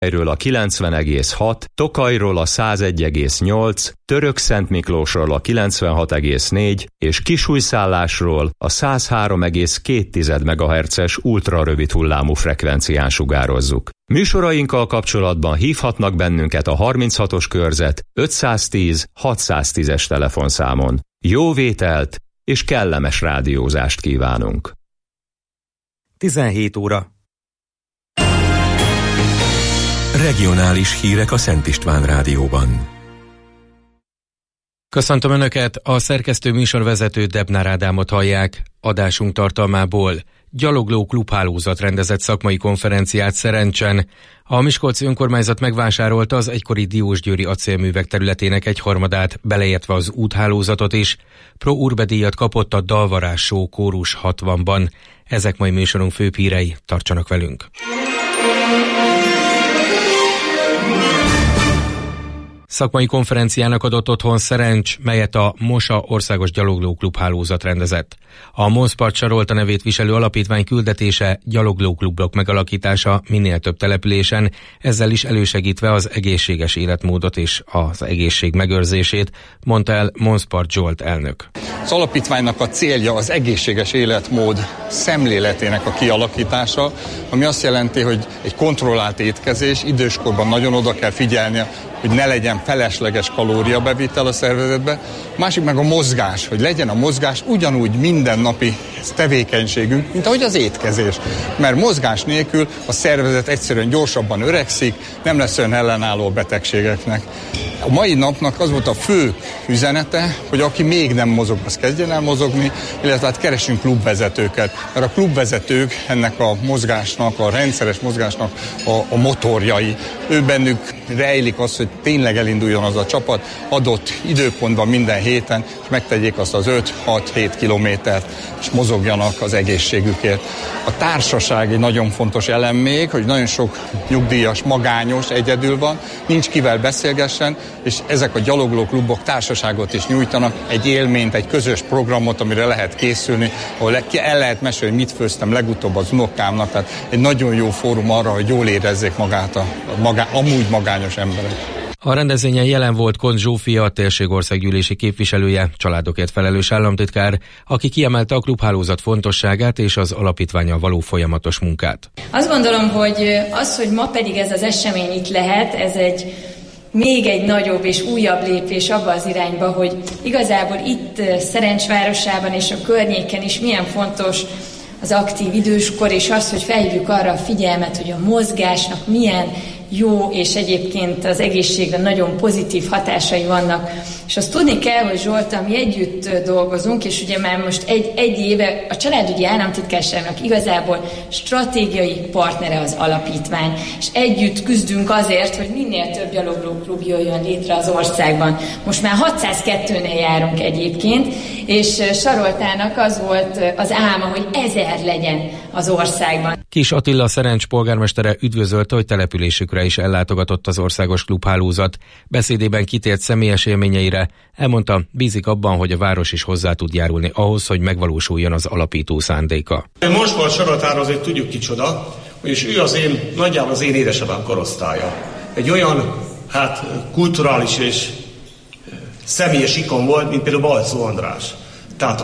Ről a 90,6, Tokajról a 101,8, Törökszentmiklósról a 96,4 és Kisújszállásról a 103,2 MHz-es ultrarövid hullámú frekvencián sugározzuk. Műsorainkkal kapcsolatban hívhatnak bennünket a 36-os körzet 510 610-es telefonszámon. Jó vételt és kellemes rádiózást kívánunk! 17 óra. Regionális hírek a Szent István Rádióban. Köszöntöm Önöket, a szerkesztő műsorvezető Debnár Ádámot hallják. Adásunk tartalmából: gyalogló klubhálózat rendezett szakmai konferenciát Szerencsen. A Miskolci önkormányzat megvásárolta az egykori Diósgyőri acélművek területének egyharmadát, beleértve az úthálózatot is. Pro Urbe díjat kapott a Dalvarás Show Kórus 60-ban. Ezek mai műsorunk főbb hírei, tartsanak velünk! Szakmai konferenciának adott otthon Szerencs, melyet a Mosa Országos Gyalogló Klubhálózat rendezett. A Monspart Sarolta nevét viselő alapítvány küldetése gyaloglóklubok megalakítása minél több településen, ezzel is elősegítve az egészséges életmódot és az egészség megőrzését, mondta el Monspart Zsolt elnök. Az alapítványnak a célja az egészséges életmód szemléletének a kialakítása, ami azt jelenti, hogy egy kontrollált étkezés, időskorban nagyon oda kell figyelni, hogy ne legyen felesleges kalóriabevitel a szervezetbe. Másik meg a mozgás, hogy legyen a mozgás ugyanúgy mindennapi tevékenységünk, mint ahogy az étkezés. Mert mozgás nélkül a szervezet egyszerűen gyorsabban öregszik, nem lesz olyan ellenálló a betegségeknek. A mai napnak az volt a fő üzenete, hogy aki még nem mozog, az kezdjen el mozogni, illetve hát keresünk klubvezetőket. Mert a klubvezetők ennek a mozgásnak, a rendszeres mozgásnak a motorjai. Ő bennük rejlik az, hogy tényleg elinduljon az a csapat adott időpontban minden héten, és megtegyék azt az 5-6-7 kilométert, és mozogjanak az egészségükért. A társaság egy nagyon fontos elem még, hogy nagyon sok nyugdíjas, magányos, egyedül van, nincs kivel beszélgessen, és ezek a gyaloglóklubok társaságot is nyújtanak, egy élményt, egy közös programot, amire lehet készülni, ahol el lehet mesélni, hogy mit főztem legutóbb az unokámnak, tehát egy nagyon jó fórum arra, hogy jól érezzék magát amúgy magányos emberek. A rendezvényen jelen volt Kont Zsófia, a térségországgyűlési képviselője, családokért felelős államtitkár, aki kiemelte a klubhálózat fontosságát és az alapítvánnyal való folyamatos munkát. Azt gondolom, hogy az, hogy ma pedig ez az esemény itt lehet, ez még egy nagyobb és újabb lépés abba az irányba, hogy igazából itt Szerencs városában és a környéken is milyen fontos az aktív időskor, és az, hogy felhívjuk arra a figyelmet, hogy a mozgásnak milyen jó és egyébként az egészségre nagyon pozitív hatásai vannak. És azt tudni kell, hogy Zsolta, mi együtt dolgozunk, és ugye már most egy éve a családügyi államtitkárságnak igazából stratégiai partnere az alapítvány, és együtt küzdünk azért, hogy minél több gyaloglóklub jöjjön létre az országban. Most már 602-nél járunk egyébként, és Saroltának az volt az álma, hogy 1000 legyen az országban. Kis Attila Szerencs polgármestere üdvözölte, hogy településükre is ellátogatott az országos klubhálózat. Beszédében kitért személyes élményeire, elmondta, bízik abban, hogy a város is hozzá tud járulni ahhoz, hogy megvalósuljon az alapító szándéka. Monspart Saroltára azért tudjuk kicsoda, és ő nagyjából az én édesapám korosztálya. Egy olyan kulturális és személyes ikon volt, mint például Balczó András. Tehát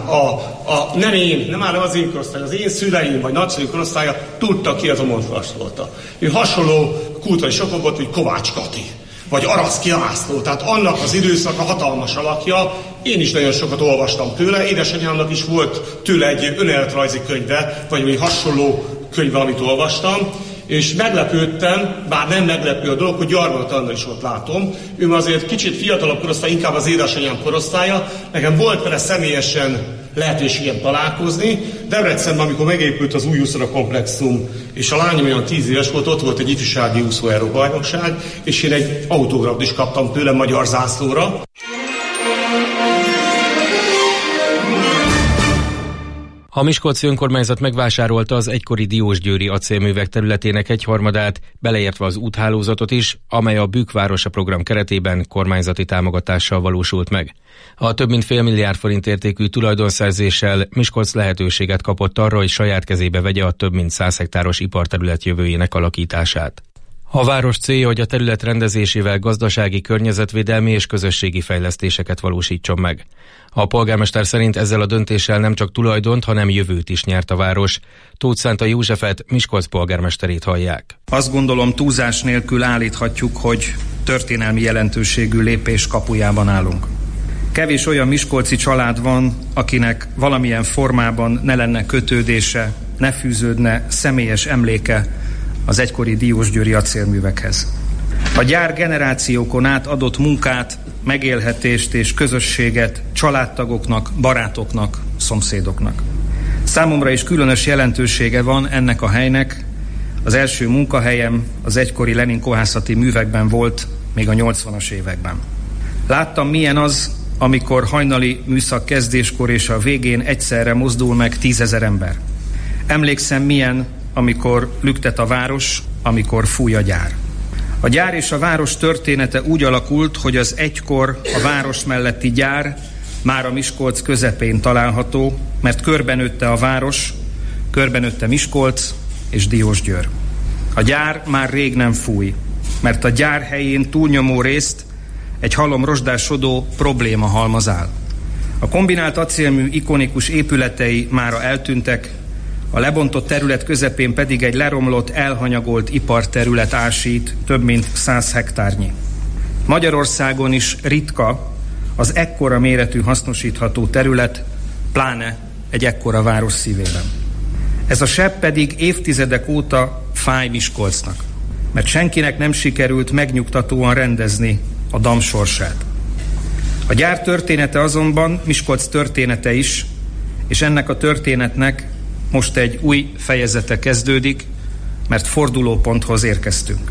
nem az én korosztály, az én szüleim vagy nagyszülők korosztálya tudta ki az a Monspart Sarolta. Ő hasonló kulturális okok volt, hogy Kovács Kati, vagy Araszki László, tehát annak az időszak a hatalmas alakja. Én is nagyon sokat olvastam tőle, édesanyámnak is volt tőle egy önéletrajzi könyve, vagy egy hasonló könyve, amit olvastam, és meglepődtem, bár nem meglepő a dolog, hogy Gyarmati Anna is ott látom. Ő azért kicsit fiatalabb korosztály, inkább az édesanyám korosztálya. Nekem volt vele személyesen lehetőségem találkozni. Debrecenben, amikor megépült az új úszoda komplexum, és a lányom olyan 10 éves volt, ott volt egy ifjúsági úszó-bajnokság, és én egy autógrafot is kaptam tőle magyar zászlóra. A Miskolci önkormányzat megvásárolta az egykori Diósgyőri acélművek területének egyharmadát, beleértve az úthálózatot is, amely a Bükkvárosa program keretében kormányzati támogatással valósult meg. A több mint fél milliárd forint értékű tulajdonszerzéssel Miskolc lehetőséget kapott arra, hogy saját kezébe vegye a több mint 100 hektáros iparterület jövőjének alakítását. A város célja, hogy a terület rendezésével gazdasági, környezetvédelmi és közösségi fejlesztéseket valósítson meg. A polgármester szerint ezzel a döntéssel nem csak tulajdont, hanem jövőt is nyert a város. Tóth Szántai Józsefet, Miskolc polgármesterét hallják. Azt gondolom, túlzás nélkül állíthatjuk, hogy történelmi jelentőségű lépés kapujában állunk. Kevés olyan miskolci család van, akinek valamilyen formában ne lenne kötődése, ne fűződne személyes emléke az egykori diósgyőri acélművekhez. A gyár generációkon át adott munkát, megélhetést és közösséget családtagoknak, barátoknak, szomszédoknak. Számomra is különös jelentősége van ennek a helynek. Az első munkahelyem az egykori Lenin kohászati művekben volt, még a 80-as években. Láttam, milyen az, amikor hajnali műszak kezdéskor és a végén egyszerre mozdul meg 10 000 ember. Emlékszem, milyen, amikor lüktet a város, amikor fúj a gyár. A gyár és a város története úgy alakult, hogy az egykor a város melletti gyár már a Miskolc közepén található, mert körbenőtte a város, körbenőtte Miskolc és Diósgyőr. A gyár már rég nem fúj, mert a gyár helyén túlnyomó részt egy halom-rozsdásodó problémahalmaz áll. A kombinált acélmű ikonikus épületei mára eltűntek, a lebontott terület közepén pedig egy leromlott, elhanyagolt iparterület ásít, több mint 100 hektárnyi. Magyarországon is ritka az ekkora méretű hasznosítható terület, pláne egy ekkora város szívében. Ez a sebb pedig évtizedek óta fáj Miskolcnak, mert senkinek nem sikerült megnyugtatóan rendezni a DAM sorsát. A gyár története azonban Miskolc története is, és ennek a történetnek most egy új fejezete kezdődik, mert fordulóponthoz érkeztünk.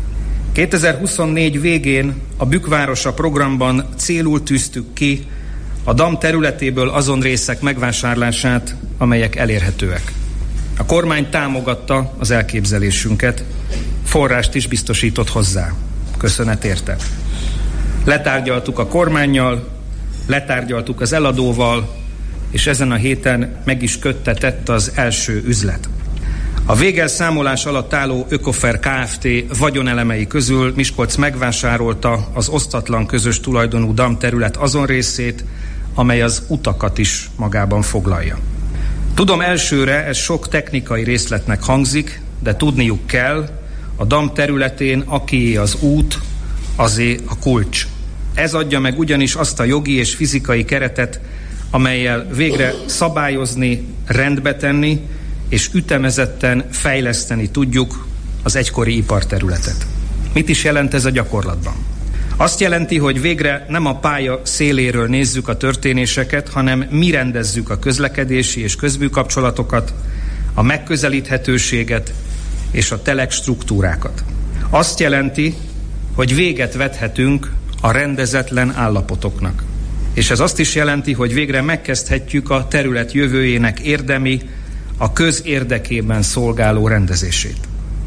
2024 végén a Bükkvárosa programban célul tűztük ki a DAM területéből azon részek megvásárlását, amelyek elérhetőek. A kormány támogatta az elképzelésünket, forrást is biztosított hozzá. Köszönet érte. Letárgyaltuk a kormánnyal, letárgyaltuk az eladóval, és ezen a héten meg is köttetett az első üzlet. A végelszámolás alatt álló Ökofer Kft. Vagyonelemei közül Miskolc megvásárolta az osztatlan közös tulajdonú DAM terület azon részét, amely az utakat is magában foglalja. Tudom, elsőre ez sok technikai részletnek hangzik, de tudniuk kell, a DAM területén akié az út, azé a kulcs. Ez adja meg ugyanis azt a jogi és fizikai keretet, amellyel végre szabályozni, rendbe tenni és ütemezetten fejleszteni tudjuk az egykori iparterületet. Mit is jelent ez a gyakorlatban? Azt jelenti, hogy végre nem a pálya széléről nézzük a történéseket, hanem mi rendezzük a közlekedési és közműkapcsolatokat, a megközelíthetőséget és a telek struktúrákat. Azt jelenti, hogy véget vethetünk a rendezetlen állapotoknak. És ez azt is jelenti, hogy végre megkezdhetjük a terület jövőjének érdemi, a köz érdekében szolgáló rendezését.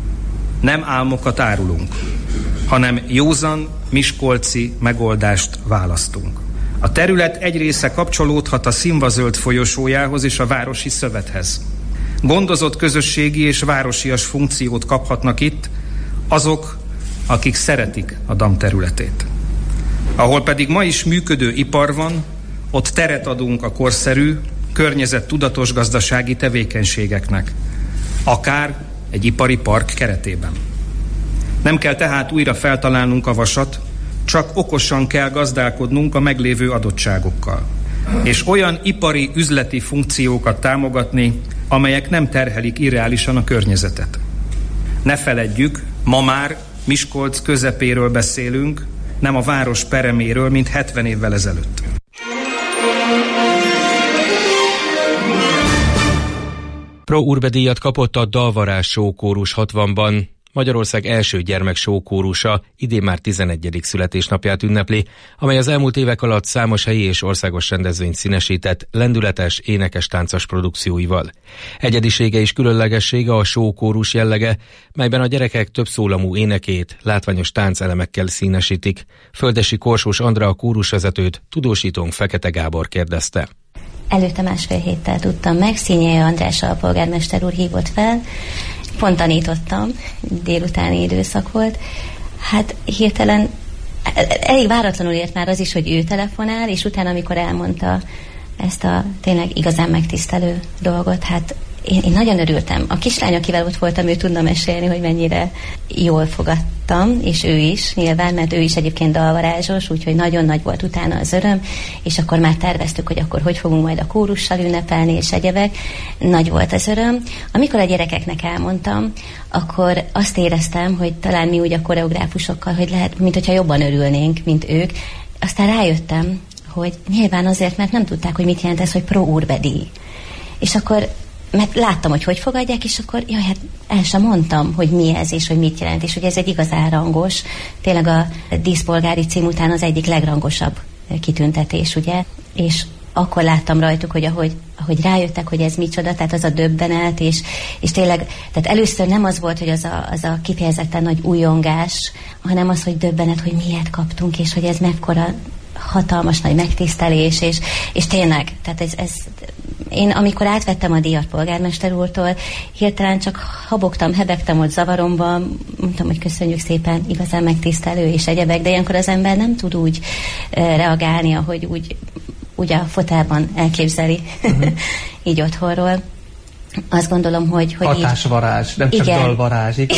Nem álmokat árulunk, hanem józan, miskolci megoldást választunk. A terület egy része kapcsolódhat a színvazöld folyosójához és a városi szövethez. Gondozott közösségi és városias funkciót kaphatnak itt azok, akik szeretik a DAM területét. Ahol pedig ma is működő ipar van, ott teret adunk a korszerű, környezettudatos gazdasági tevékenységeknek, akár egy ipari park keretében. Nem kell tehát újra feltalálnunk a vasat, csak okosan kell gazdálkodnunk a meglévő adottságokkal, és olyan ipari üzleti funkciókat támogatni, amelyek nem terhelik irreálisan a környezetet. Ne feledjük, ma már Miskolc közepéről beszélünk, nem a város pereméről, mint 70 évvel ezelőtt. Pro Urbe díjat kapott a Dalvarázs Sókórus 60-ban. Magyarország első gyermek sókórusa, idén már 11. születésnapját ünnepli, amely az elmúlt évek alatt számos helyi és országos rendezvényt színesített, lendületes, énekes-táncos produkcióival. Egyedisége és különlegessége a sókórus jellege, melyben a gyerekek többszólamú énekét látványos táncelemekkel színesítik. Földesi Korsós Andra, a kórusvezetőt, tudósítónk Fekete Gábor kérdezte. Előtte 1,5 héttel tudtam meg, Színyei András alpolgármester úr hívott fel, pont tanítottam, délutáni időszak volt. Hát hirtelen elég váratlanul ért már az is, hogy ő telefonál, és utána, amikor elmondta ezt a tényleg igazán megtisztelő dolgot, hát én nagyon örültem. A kislány, akivel ott voltam, ő tudna mesélni, hogy mennyire jól fogadtam, és ő is nyilván, mert ő is egyébként dalvarázsos, úgyhogy nagyon nagy volt utána az öröm, és akkor már terveztük, hogy akkor hogy fogunk majd a kórussal ünnepelni, és egyebek. Nagy volt az öröm. Amikor a gyerekeknek elmondtam, akkor azt éreztem, hogy talán mi úgy a koreográfusokkal, hogy lehet, mint hogyha jobban örülnénk, mint ők. Aztán rájöttem, hogy nyilván azért, mert nem tudták, hogy mit jelent ez, hogy pro urbe díj. És akkor mert láttam, hogy fogadják, és akkor jaj, hát el sem mondtam, hogy mi ez, és hogy mit jelent, és hogy ez egy igazán rangos, tényleg a díszpolgári cím után az egyik legrangosabb kitüntetés, ugye, és akkor láttam rajtuk, hogy ahogy rájöttek, hogy ez micsoda, tehát az a döbbenet, és tényleg, tehát először nem az volt, hogy az a kifejezetten nagy újongás, hanem az, hogy döbbenet, hogy miért kaptunk, és hogy ez mekkora hatalmas nagy megtisztelés, és tényleg, tehát ez én amikor átvettem a díjat polgármester úrtól, hirtelen csak habogtam, hebegtem ott zavaromban, mondtam, hogy köszönjük szépen, igazán megtisztelő és egyebek, de ilyenkor az ember nem tud úgy reagálni, ahogy úgy a fotelban elképzeli, így otthonról. Azt gondolom, hogy hatásvarázs, nem csak dalvarázs, igaz?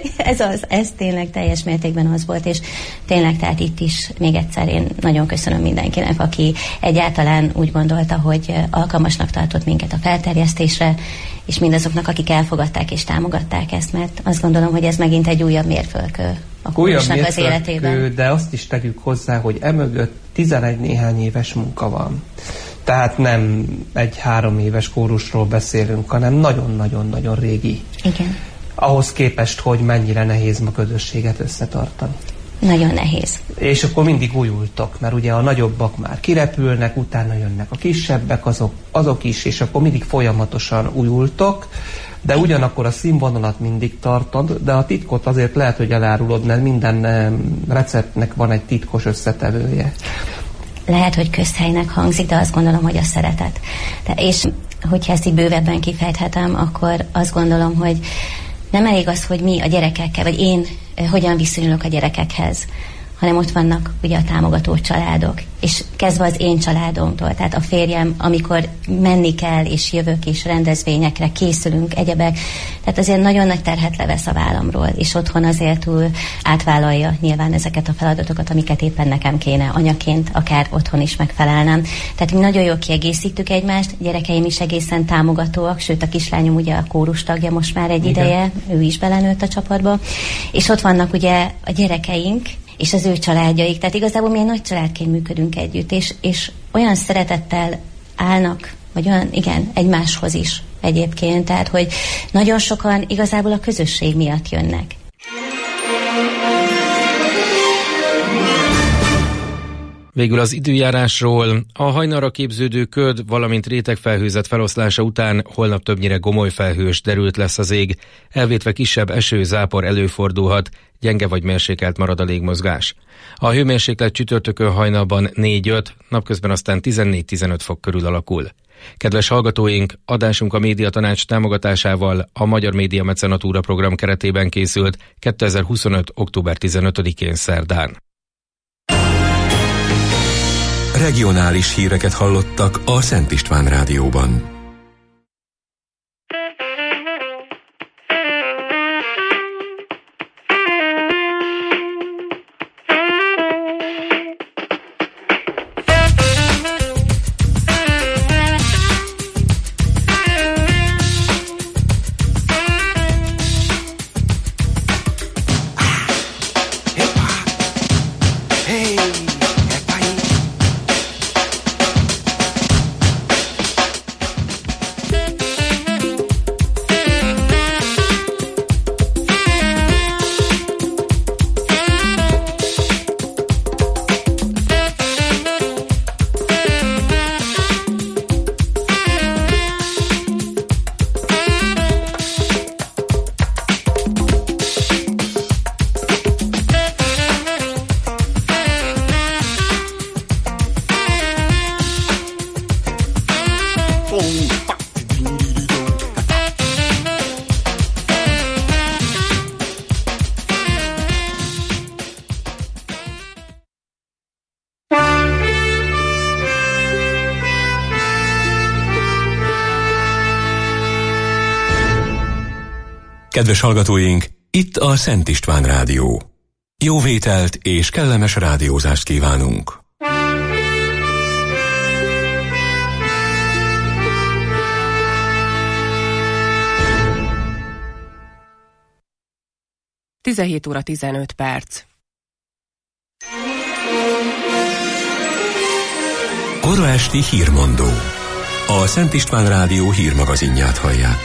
ez tényleg teljes mértékben az volt, és tényleg, tehát itt is még egyszer én nagyon köszönöm mindenkinek, aki egyáltalán úgy gondolta, hogy alkalmasnak tartott minket a felterjesztésre, és mindazoknak, akik elfogadták és támogatták ezt, mert azt gondolom, hogy ez megint egy újabb mérföldkő a kórusnak az életében. De azt is tegyük hozzá, hogy emögött 11 néhány éves munka van. Tehát nem egy 3 éves kórusról beszélünk, hanem nagyon-nagyon-nagyon régi. Igen. Ahhoz képest, hogy mennyire nehéz ma közösséget összetartani. Nagyon nehéz. És akkor mindig újultok, mert ugye a nagyobbak már kirepülnek, utána jönnek a kisebbek, azok is, és akkor mindig folyamatosan újultok, de ugyanakkor a színvonalat mindig tartod, de a titkot azért lehet, hogy elárulod, mert minden receptnek van egy titkos összetevője. Lehet, hogy közhelynek hangzik, de azt gondolom, hogy a szeretet. És hogyha ezt így bővebben kifejthetem, akkor azt gondolom, hogy nem elég az, hogy mi a gyerekekkel, vagy én hogyan viszonyulok a gyerekekhez, hanem ott vannak ugye a támogató családok, és kezdve az én családomtól, tehát a férjem, amikor menni kell, és jövök, és rendezvényekre készülünk, egyebek, tehát azért nagyon nagy terhet levesz a vállamról, és otthon azért átvállalja nyilván ezeket a feladatokat, amiket éppen nekem kéne anyaként, akár otthon is megfelelnem. Tehát mi nagyon jól kiegészítjük egymást, gyerekeim is egészen támogatóak, sőt a kislányom ugye a kórus tagja most már egy ideje, ő is belenőtt a csapatba, és ott vannak ugye a gyerekeink, és az ő családjaik. Tehát igazából mi egy nagy családként működünk együtt, és olyan szeretettel állnak, vagy olyan, igen, egymáshoz is egyébként. Tehát, hogy nagyon sokan igazából a közösség miatt jönnek. Végül az időjárásról. A hajnalra képződő köd, valamint rétegfelhőzet feloszlása után holnap többnyire gomoly felhős, derült lesz az ég, elvétve kisebb eső, zápor előfordulhat, gyenge vagy mérsékelt marad a légmozgás. A hőmérséklet csütörtökön hajnalban 4-5, napközben aztán 14-15 fok körül alakul. Kedves hallgatóink, adásunk a Médiatanács támogatásával a Magyar Média Mecenatúra program keretében készült 2025. október 15-én szerdán. Regionális híreket hallottak a Szent István Rádióban. Kedves hallgatóink, itt a Szent István Rádió. Jó vételt és kellemes rádiózást kívánunk! Tizenhét óra 15 perc. Kora esti hírmondó. A Szent István Rádió hírmagazinját hallják.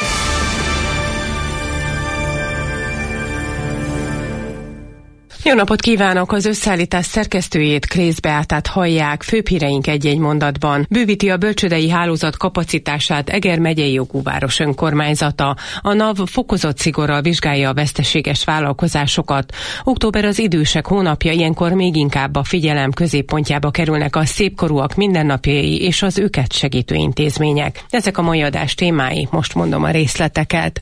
Jó napot kívánok! Az összeállítás szerkesztőjét, Krész Beátát hallják. Főbb híreink egy-egy mondatban. Bővíti a bölcsődei hálózat kapacitását Eger megyei jogú város önkormányzata. A NAV fokozott szigorral vizsgálja a veszteséges vállalkozásokat. Október az idősek hónapja, ilyenkor még inkább a figyelem középpontjába kerülnek a szépkorúak mindennapjai és az őket segítő intézmények. Ezek a mai adás témái, most mondom a részleteket.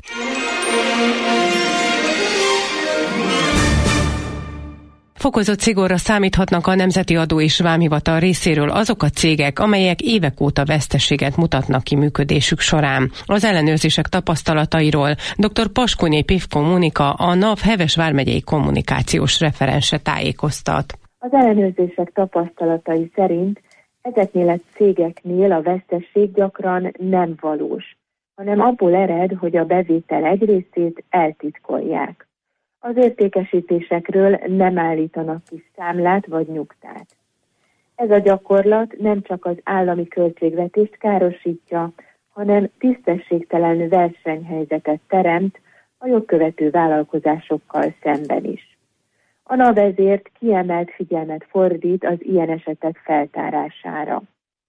Fokozott szigorra számíthatnak a Nemzeti Adó és Vámhivatal részéről azok a cégek, amelyek évek óta veszteséget mutatnak ki működésük során. Az ellenőrzések tapasztalatairól dr. Paskuné Pivko Mónika, a NAV Heves vármegyei kommunikációs referense tájékoztat. Az ellenőrzések tapasztalatai szerint ezeknél a cégeknél a vesztesség gyakran nem valós, hanem abból ered, hogy a bevétel egy részét eltitkolják. Az értékesítésekről nem állítanak ki számlát vagy nyugtát. Ez a gyakorlat nem csak az állami költségvetést károsítja, hanem tisztességtelen versenyhelyzetet teremt a jogkövető vállalkozásokkal szemben is. A NAV ezért kiemelt figyelmet fordít az ilyen esetek feltárására.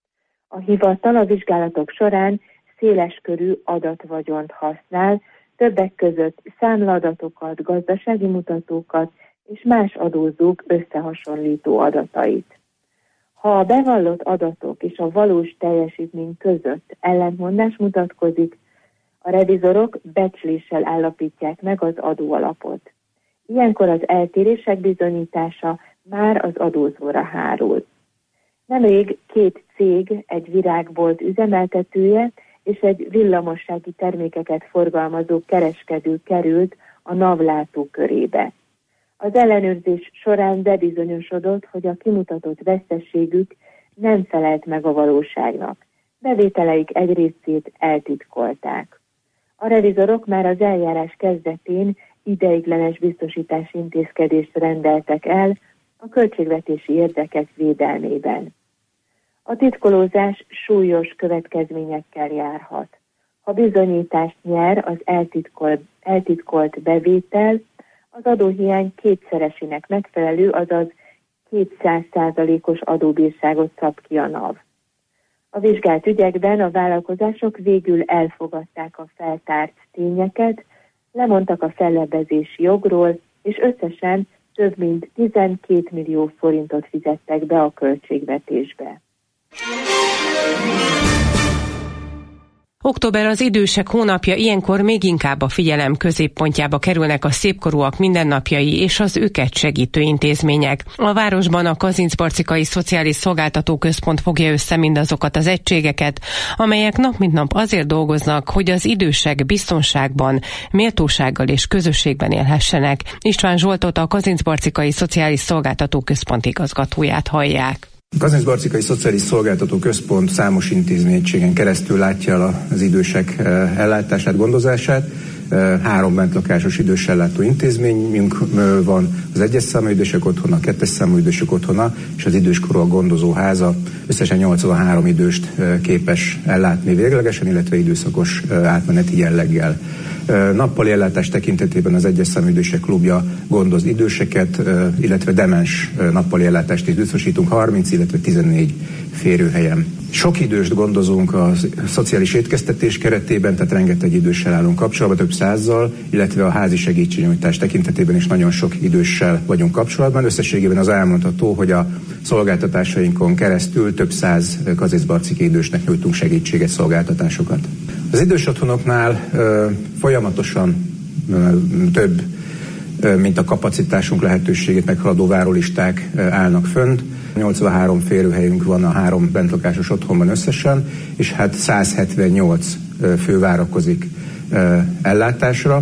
A hivatal a vizsgálatok során széleskörű adatvagyont használ, többek között számlaadatokat, gazdasági mutatókat és más adózók összehasonlító adatait. Ha a bevallott adatok és a valós teljesítmény között ellentmondás mutatkozik, a revizorok becsléssel állapítják meg az adóalapot. Ilyenkor az eltérések bizonyítása már az adózóra hárul. Nemrég 2 cég, egy virágbolt üzemeltetője és egy villamossági termékeket forgalmazó kereskedő került a NAV látókörébe. Az ellenőrzés során bebizonyosodott, hogy a kimutatott veszteségük nem felelt meg a valóságnak. Bevételeik egy részét eltitkolták. A revizorok már az eljárás kezdetén ideiglenes biztosítási intézkedést rendeltek el a költségvetési érdekek védelmében. A titkolózás súlyos következményekkel járhat. Ha bizonyítást nyer az eltitkolt bevétel, az adóhiány kétszeresének megfelelő, azaz 200%-os adóbírságot szab ki a NAV. A vizsgált ügyekben a vállalkozások végül elfogadták a feltárt tényeket, lemondtak a fellebbezési jogról, és összesen több mint 12 millió forintot fizettek be a költségvetésbe. Október az idősek hónapja, ilyenkor még inkább a figyelem középpontjába kerülnek a szépkorúak mindennapjai és az őket segítő intézmények. A városban a Kazincbarcikai Szociális Szolgáltató Központ fogja össze mindazokat az egységeket, amelyek nap mint nap azért dolgoznak, hogy az idősek biztonságban, méltósággal és közösségben élhessenek. István Zsoltot, a Kazincbarcikai Szociális Szolgáltató Központ igazgatóját hallják. A Kazincbarcikai Szociális Szolgáltató Központ számos intézményegységen keresztül látja el az idősek ellátását, gondozását. 3 bentlakásos idősellátó intézményünk van, az 1-es számú idősek otthona, a 2-es számú idősek otthona és az időskorúak gondozóháza. Összesen 83 időst képes ellátni véglegesen, illetve időszakos átmeneti jelleggel. Nappali ellátás tekintetében az 1-es számú idősek klubja gondoz időseket, illetve demens nappali ellátást is biztosítunk 30, illetve 14 férőhelyen. Sok időst gondozunk a szociális étkeztetés keretében, tehát rengeteg időssel állunk kapcsolatban, több 100-zal, illetve a házi segítségnyújtás tekintetében is nagyon sok időssel vagyunk kapcsolatban. Összességében az elmondható, hogy a szolgáltatásainkon keresztül több 100 kazincbarciki idősnek nyújtunk segítséget, szolgáltatásokat. Az idős otthonoknál folyamatosan több, mint a kapacitásunk lehetőségét meghaladó várólisták állnak fönt. 83 férőhelyünk van a 3 bentlakásos otthonban összesen, és hát 178 fő várakozik ellátásra.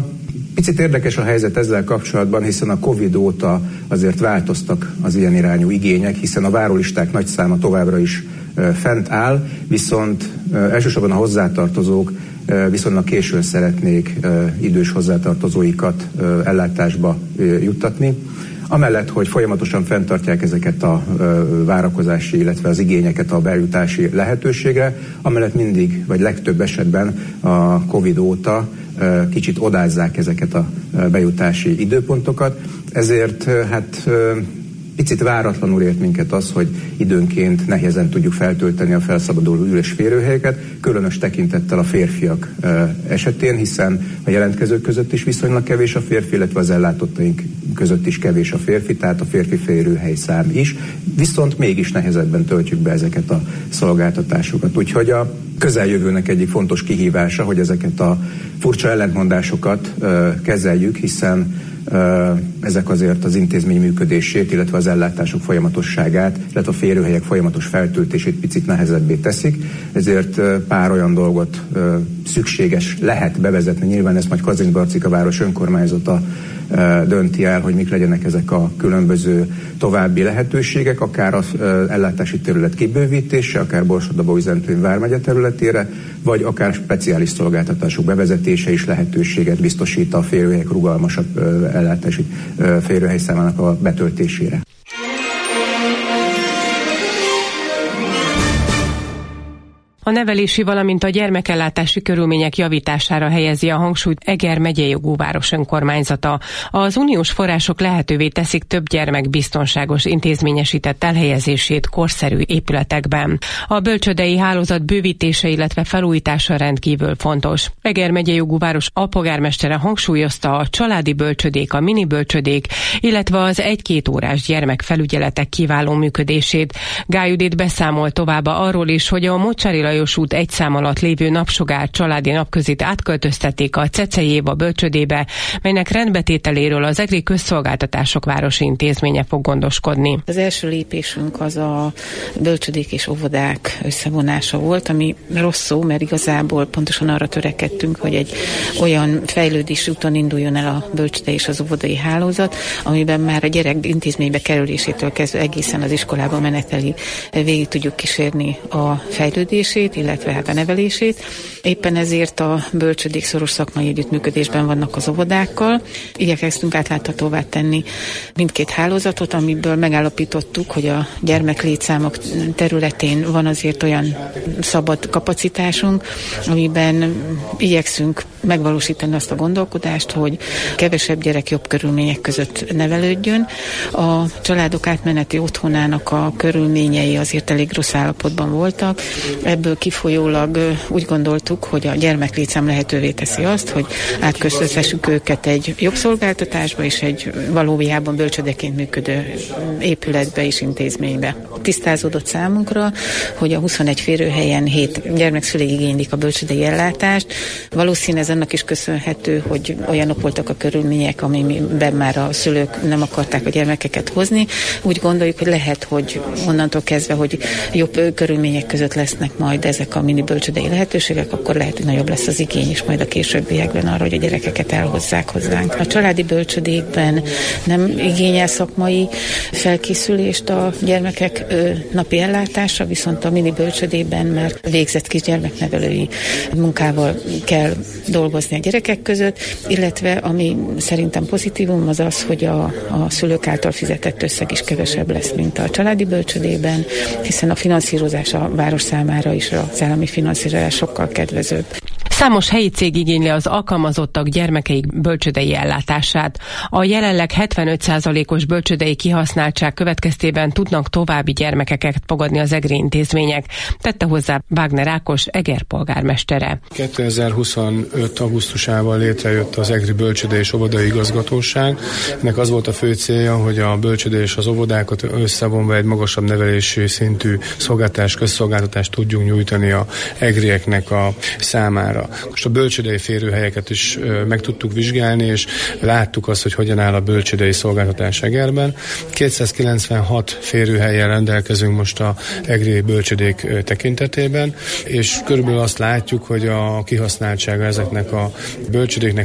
Picit érdekes a helyzet ezzel kapcsolatban, hiszen a Covid óta azért változtak az ilyen irányú igények, hiszen a várólisták nagy száma továbbra is fent áll, viszont elsősorban a hozzátartozók viszonylag későn szeretnék idős hozzátartozóikat ellátásba juttatni. Amellett, hogy folyamatosan fenntartják ezeket a várakozási, illetve az igényeket a bejutási lehetőségre, amellett mindig, vagy legtöbb esetben a Covid óta kicsit odázzák ezeket a bejutási időpontokat, ezért picit váratlanul ért minket az, hogy időnként nehezen tudjuk feltölteni a felszabaduló üres férőhelyeket, különös tekintettel a férfiak esetén, hiszen a jelentkezők között is viszonylag kevés a férfi, illetve az ellátottaink között is kevés a férfi, tehát a férfi férőhely szám is, viszont mégis nehezebben töltjük be ezeket a szolgáltatásokat. Úgyhogy a közeljövőnek egyik fontos kihívása, hogy ezeket a furcsa ellentmondásokat kezeljük, hiszen ezek azért az intézmény működését, illetve az ellátások folyamatosságát, illetve a férőhelyek folyamatos feltöltését picit nehezebbé teszik, ezért pár olyan dolgot szükséges lehet bevezetni. Nyilván ezt majd Kazincbarcika város önkormányzata dönti el, hogy mik legyenek ezek a különböző további lehetőségek, akár az ellátási terület kibővítése, akár Borsod-Abaúj-Zentén vármegye területére, vagy akár speciális szolgáltatások bevezetése is lehetőséget biztosít a férőhelyek rugalmasabb ellátási férőhely számának a betöltésére. A nevelési, valamint a gyermekellátási körülmények javítására helyezi a hangsúlyt Eger megyei jogú város önkormányzata. Az uniós források lehetővé teszik több gyermek biztonságos intézményesített elhelyezését korszerű épületekben. A bölcsődei hálózat bővítése, illetve felújítása rendkívül fontos. Eger megyei jogú város alpolgármestere hangsúlyozta a családi bölcsödék, a mini bölcsödék, illetve az 1-2 órás gyermekfelügyeletek kiváló működését. Gály Judit beszámol továbbá arról is, hogy a Mocsári Lajos út 1 szám alatt lévő napsugár családi napközit átköltöztették a Cecejéva bölcsödébe, melynek rendbetételéről az EGRI Közszolgáltatások Városi Intézménye fog gondoskodni. Az első lépésünk az a bölcsödék és óvodák összevonása volt, ami rossz szó, mert igazából pontosan arra törekedtünk, hogy egy olyan fejlődési úton induljon el a bölcsödei és az óvodai hálózat, amiben már a gyerek intézménybe kerülésétől kezdve egészen az iskolába meneteli végig tudjuk kísérni a fejlődését, illetve hát a nevelését. Éppen ezért a bölcsödék szoros szakmai együttműködésben vannak az óvodákkal. Igyekeztünk átláthatóvá tenni mindkét hálózatot, amiből megállapítottuk, hogy a gyermeklétszámok területén van azért olyan szabad kapacitásunk, amiben igyekszünk megvalósítani azt a gondolkodást, hogy kevesebb gyerek jobb körülmények között nevelődjön. A családok átmeneti otthonának a körülményei azért elég rossz állapotban voltak. Ebből kifolyólag úgy gondoltuk, hogy a gyermeklétszám lehetővé teszi azt, hogy átközösszessük őket egy jobb szolgáltatásba és egy valójában bölcsödeként működő épületbe és intézménybe. Tisztázódott számunkra, hogy a 21 férőhelyen 7 gyermekszülő igénylik a bölcsödei ellátást. Valószínűleg ez annak is köszönhető, hogy olyanok voltak a körülmények, amiben már a szülők nem akarták a gyermekeket hozni. Úgy gondoljuk, hogy lehet, hogy onnantól kezdve, hogy jobb körülmények között lesznek majd ezek a mini bölcsödei lehetőségek, akkor lehet, hogy nagyobb lesz az igény is majd a későbbiekben arra, hogy a gyerekeket elhozzák hozzánk. A családi bölcsödékben nem igényel szakmai felkészülést a gyermekek napi ellátása, viszont a mini bölcsödében már végzett kisgyermeknevelői munkával kell dolgozni a gyerekek között, illetve ami szerintem pozitívum az az, hogy a szülők által fizetett összeg is kevesebb lesz, mint a családi bölcsödében, hiszen a finanszírozás a város számára is az állami finanszírozás sokkal kedvezőbb. Számos helyi cég igényli az alkalmazottak gyermekeik bölcsödei ellátását. A jelenleg 75%-os bölcsödei kihasználtság következtében tudnak további gyermekeket fogadni az EGRI intézmények, tette hozzá Wagner Ákos, Eger polgármestere. 2025. augusztusában létrejött az EGRI bölcsödei és óvodai igazgatóság. Ennek az volt a fő célja, hogy a bölcsödei és az óvodákat összevonva egy magasabb nevelési szintű közszolgáltatást tudjunk nyújtani a EGRI-eknek a számára. Most a bölcsődei férőhelyeket is meg tudtuk vizsgálni, és láttuk azt, hogy hogyan áll a bölcsődei szolgáltatás Egerben. 296 férőhelyen rendelkezünk most a egri bölcsődék tekintetében, és körülbelül azt látjuk, hogy a kihasználtsága ezeknek a bölcsődéknek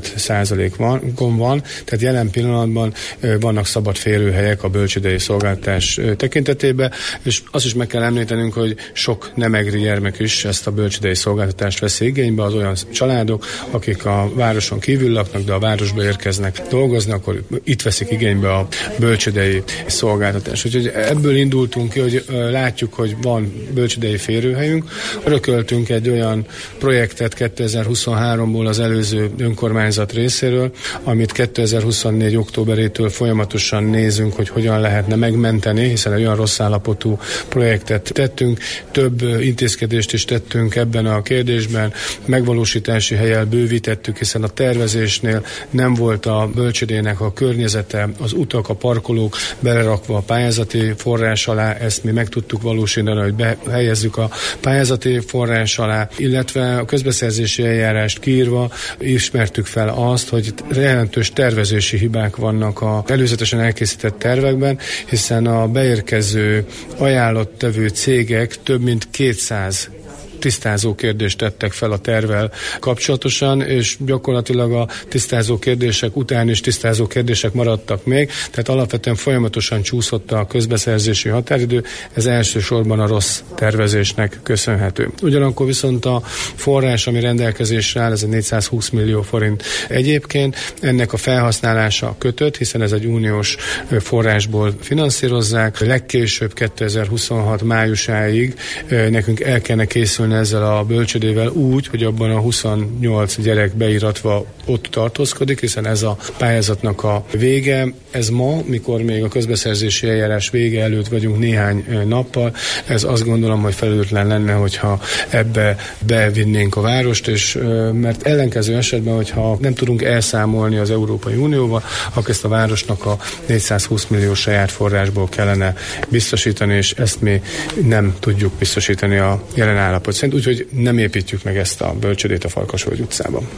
75%-on van, tehát jelen pillanatban vannak szabad férőhelyek a bölcsődei szolgáltatás tekintetében, és azt is meg kell említenünk, hogy sok nem egri gyermek is ezt a bölcsődei szolgáltatást veszi igénybe, az olyan családok, akik a városon kívül laknak, de a városba érkeznek dolgozni, akkor itt veszik igénybe a bölcsődei szolgáltatást. Úgyhogy ebből indultunk ki, hogy látjuk, hogy van bölcsődei férőhelyünk. Örököltünk egy olyan projektet 2023-ból az előző önkormányzat részéről, amit 2024. októberétől folyamatosan nézünk, hogy hogyan lehetne megmenteni, hiszen egy olyan rossz állapotú projektet tettünk. Több intézkedést is tettünk ebben a kérdésben, megvalósítási hellyel bővítettük, hiszen a tervezésnél nem volt a bölcsődének a környezete, az utak, a parkolók belerakva a pályázati forrás alá, ezt mi meg tudtuk valósítani, hogy behelyezzük a pályázati forrás alá, illetve a közbeszerzési eljárást kiírva ismertük fel azt, hogy jelentős tervezési hibák vannak a előzetesen elkészített tervekben, hiszen a beérkező ajánlattevő cégek több mint 200 tisztázó kérdést tettek fel a tervvel kapcsolatosan, és gyakorlatilag a tisztázó kérdések után is tisztázó kérdések maradtak még, tehát alapvetően folyamatosan csúszott a közbeszerzési határidő, ez elsősorban a rossz tervezésnek köszönhető. Ugyanakkor viszont a forrás, ami rendelkezésre áll, ez a 420 millió forint egyébként, ennek a felhasználása kötött, hiszen ez egy uniós forrásból finanszírozzák, legkésőbb 2026 májusáig nekünk el kellene készülni ezzel a bölcsődével úgy, hogy abban a 28 gyerek beiratva ott tartózkodik, hiszen ez a pályázatnak a vége. Ez ma, mikor még a közbeszerzési eljárás vége előtt vagyunk néhány nappal, ez azt gondolom, hogy felelőtlen lenne, hogyha ebbe bevinnénk a várost, és mert ellenkező esetben, hogyha nem tudunk elszámolni az Európai Unióval, akkor ezt a városnak a 420 millió saját forrásból kellene biztosítani, és ezt mi nem tudjuk biztosítani a jelen állapot szerint, úgyhogy nem építjük meg ezt a bölcsődét a Farkasvölgy utcában.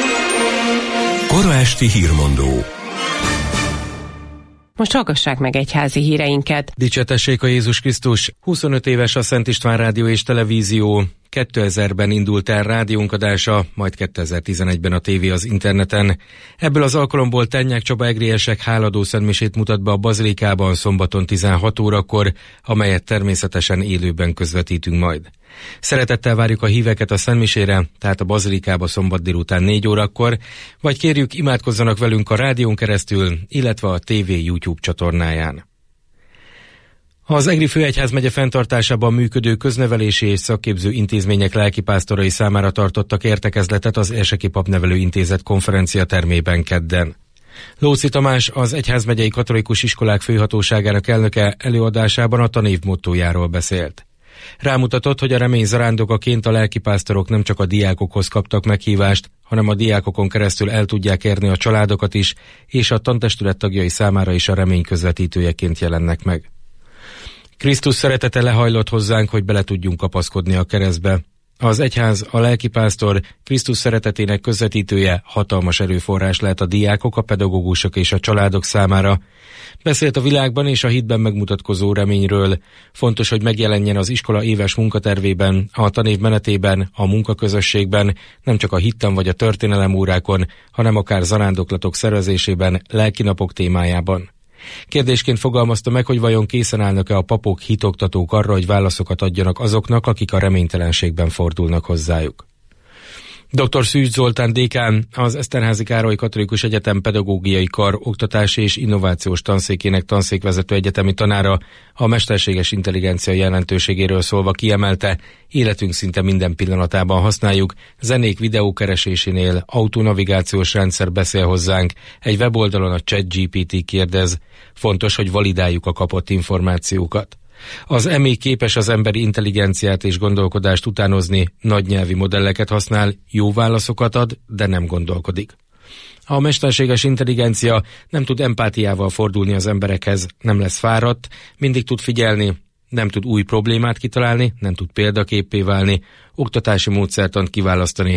Kora esti hírmondó. Most hallgassák meg egyházi híreinket. Dicsértessék a Jézus Krisztus! 25 éves a Szent István Rádió és Televízió. 2000-ben indult el rádiónk adása, majd 2011-ben a tévé az interneten. Ebből az alkalomból Tennyák Csaba egriesek háladó szentmisét mutat be a Bazilikában szombaton 16 órakor, amelyet természetesen élőben közvetítünk majd. Szeretettel várjuk a híveket a szentmisére, tehát a Bazilikába szombat délután 4 órakor, vagy kérjük, imádkozzanak velünk a rádión keresztül, illetve a TV YouTube csatornáján. Az Egri Főegyházmegye fenntartásában működő köznevelési és szakképző intézmények lelkipásztorai számára tartottak értekezletet az Erseki Papnevelő Intézet konferenciatermében kedden. Lóczy Tamás, az Egyházmegyei Katolikus Iskolák Főhatóságának elnöke előadásában a tanév mottójáról beszélt. Rámutatott, hogy a remény zarándokaként a lelkipásztorok nem csak a diákokhoz kaptak meghívást, hanem a diákokon keresztül el tudják érni a családokat is, és a tantestület tagjai számára is a remény közvetítőjeként jelennek meg. Krisztus szeretete lehajlott hozzánk, hogy bele tudjunk kapaszkodni a keresztbe. Az egyház, a lelkipásztor, Krisztus szeretetének közvetítője, hatalmas erőforrás lehet a diákok, a pedagógusok és a családok számára. Beszélt a világban és a hitben megmutatkozó reményről. Fontos, hogy megjelenjen az iskola éves munkatervében, a tanév menetében, a munkaközösségben, nem csak a hitten vagy a történelem órákon, hanem akár zarándoklatok szervezésében, lelkinapok témájában. Kérdésként fogalmazta meg, hogy vajon készen állnak-e a papok, hitoktatók arra, hogy válaszokat adjanak azoknak, akik a reménytelenségben fordulnak hozzájuk. Dr. Szűcs Zoltán dékán, az Eszterházy Károly Katolikus Egyetem Pedagógiai Kar oktatási és innovációs tanszékének tanszékvezető egyetemi tanára a mesterséges intelligencia jelentőségéről szólva kiemelte, életünk szinte minden pillanatában használjuk, zenék videókeresésénél autonavigációs rendszer beszél hozzánk, egy weboldalon a ChatGPT kérdez, fontos, hogy validáljuk a kapott információkat. Az EMI képes az emberi intelligenciát és gondolkodást utánozni, nagy nyelvi modelleket használ, jó válaszokat ad, de nem gondolkodik. A mesterséges intelligencia nem tud empátiával fordulni az emberekhez, nem lesz fáradt, mindig tud figyelni, nem tud új problémát kitalálni, nem tud példaképpé válni, oktatási módszertant kiválasztani,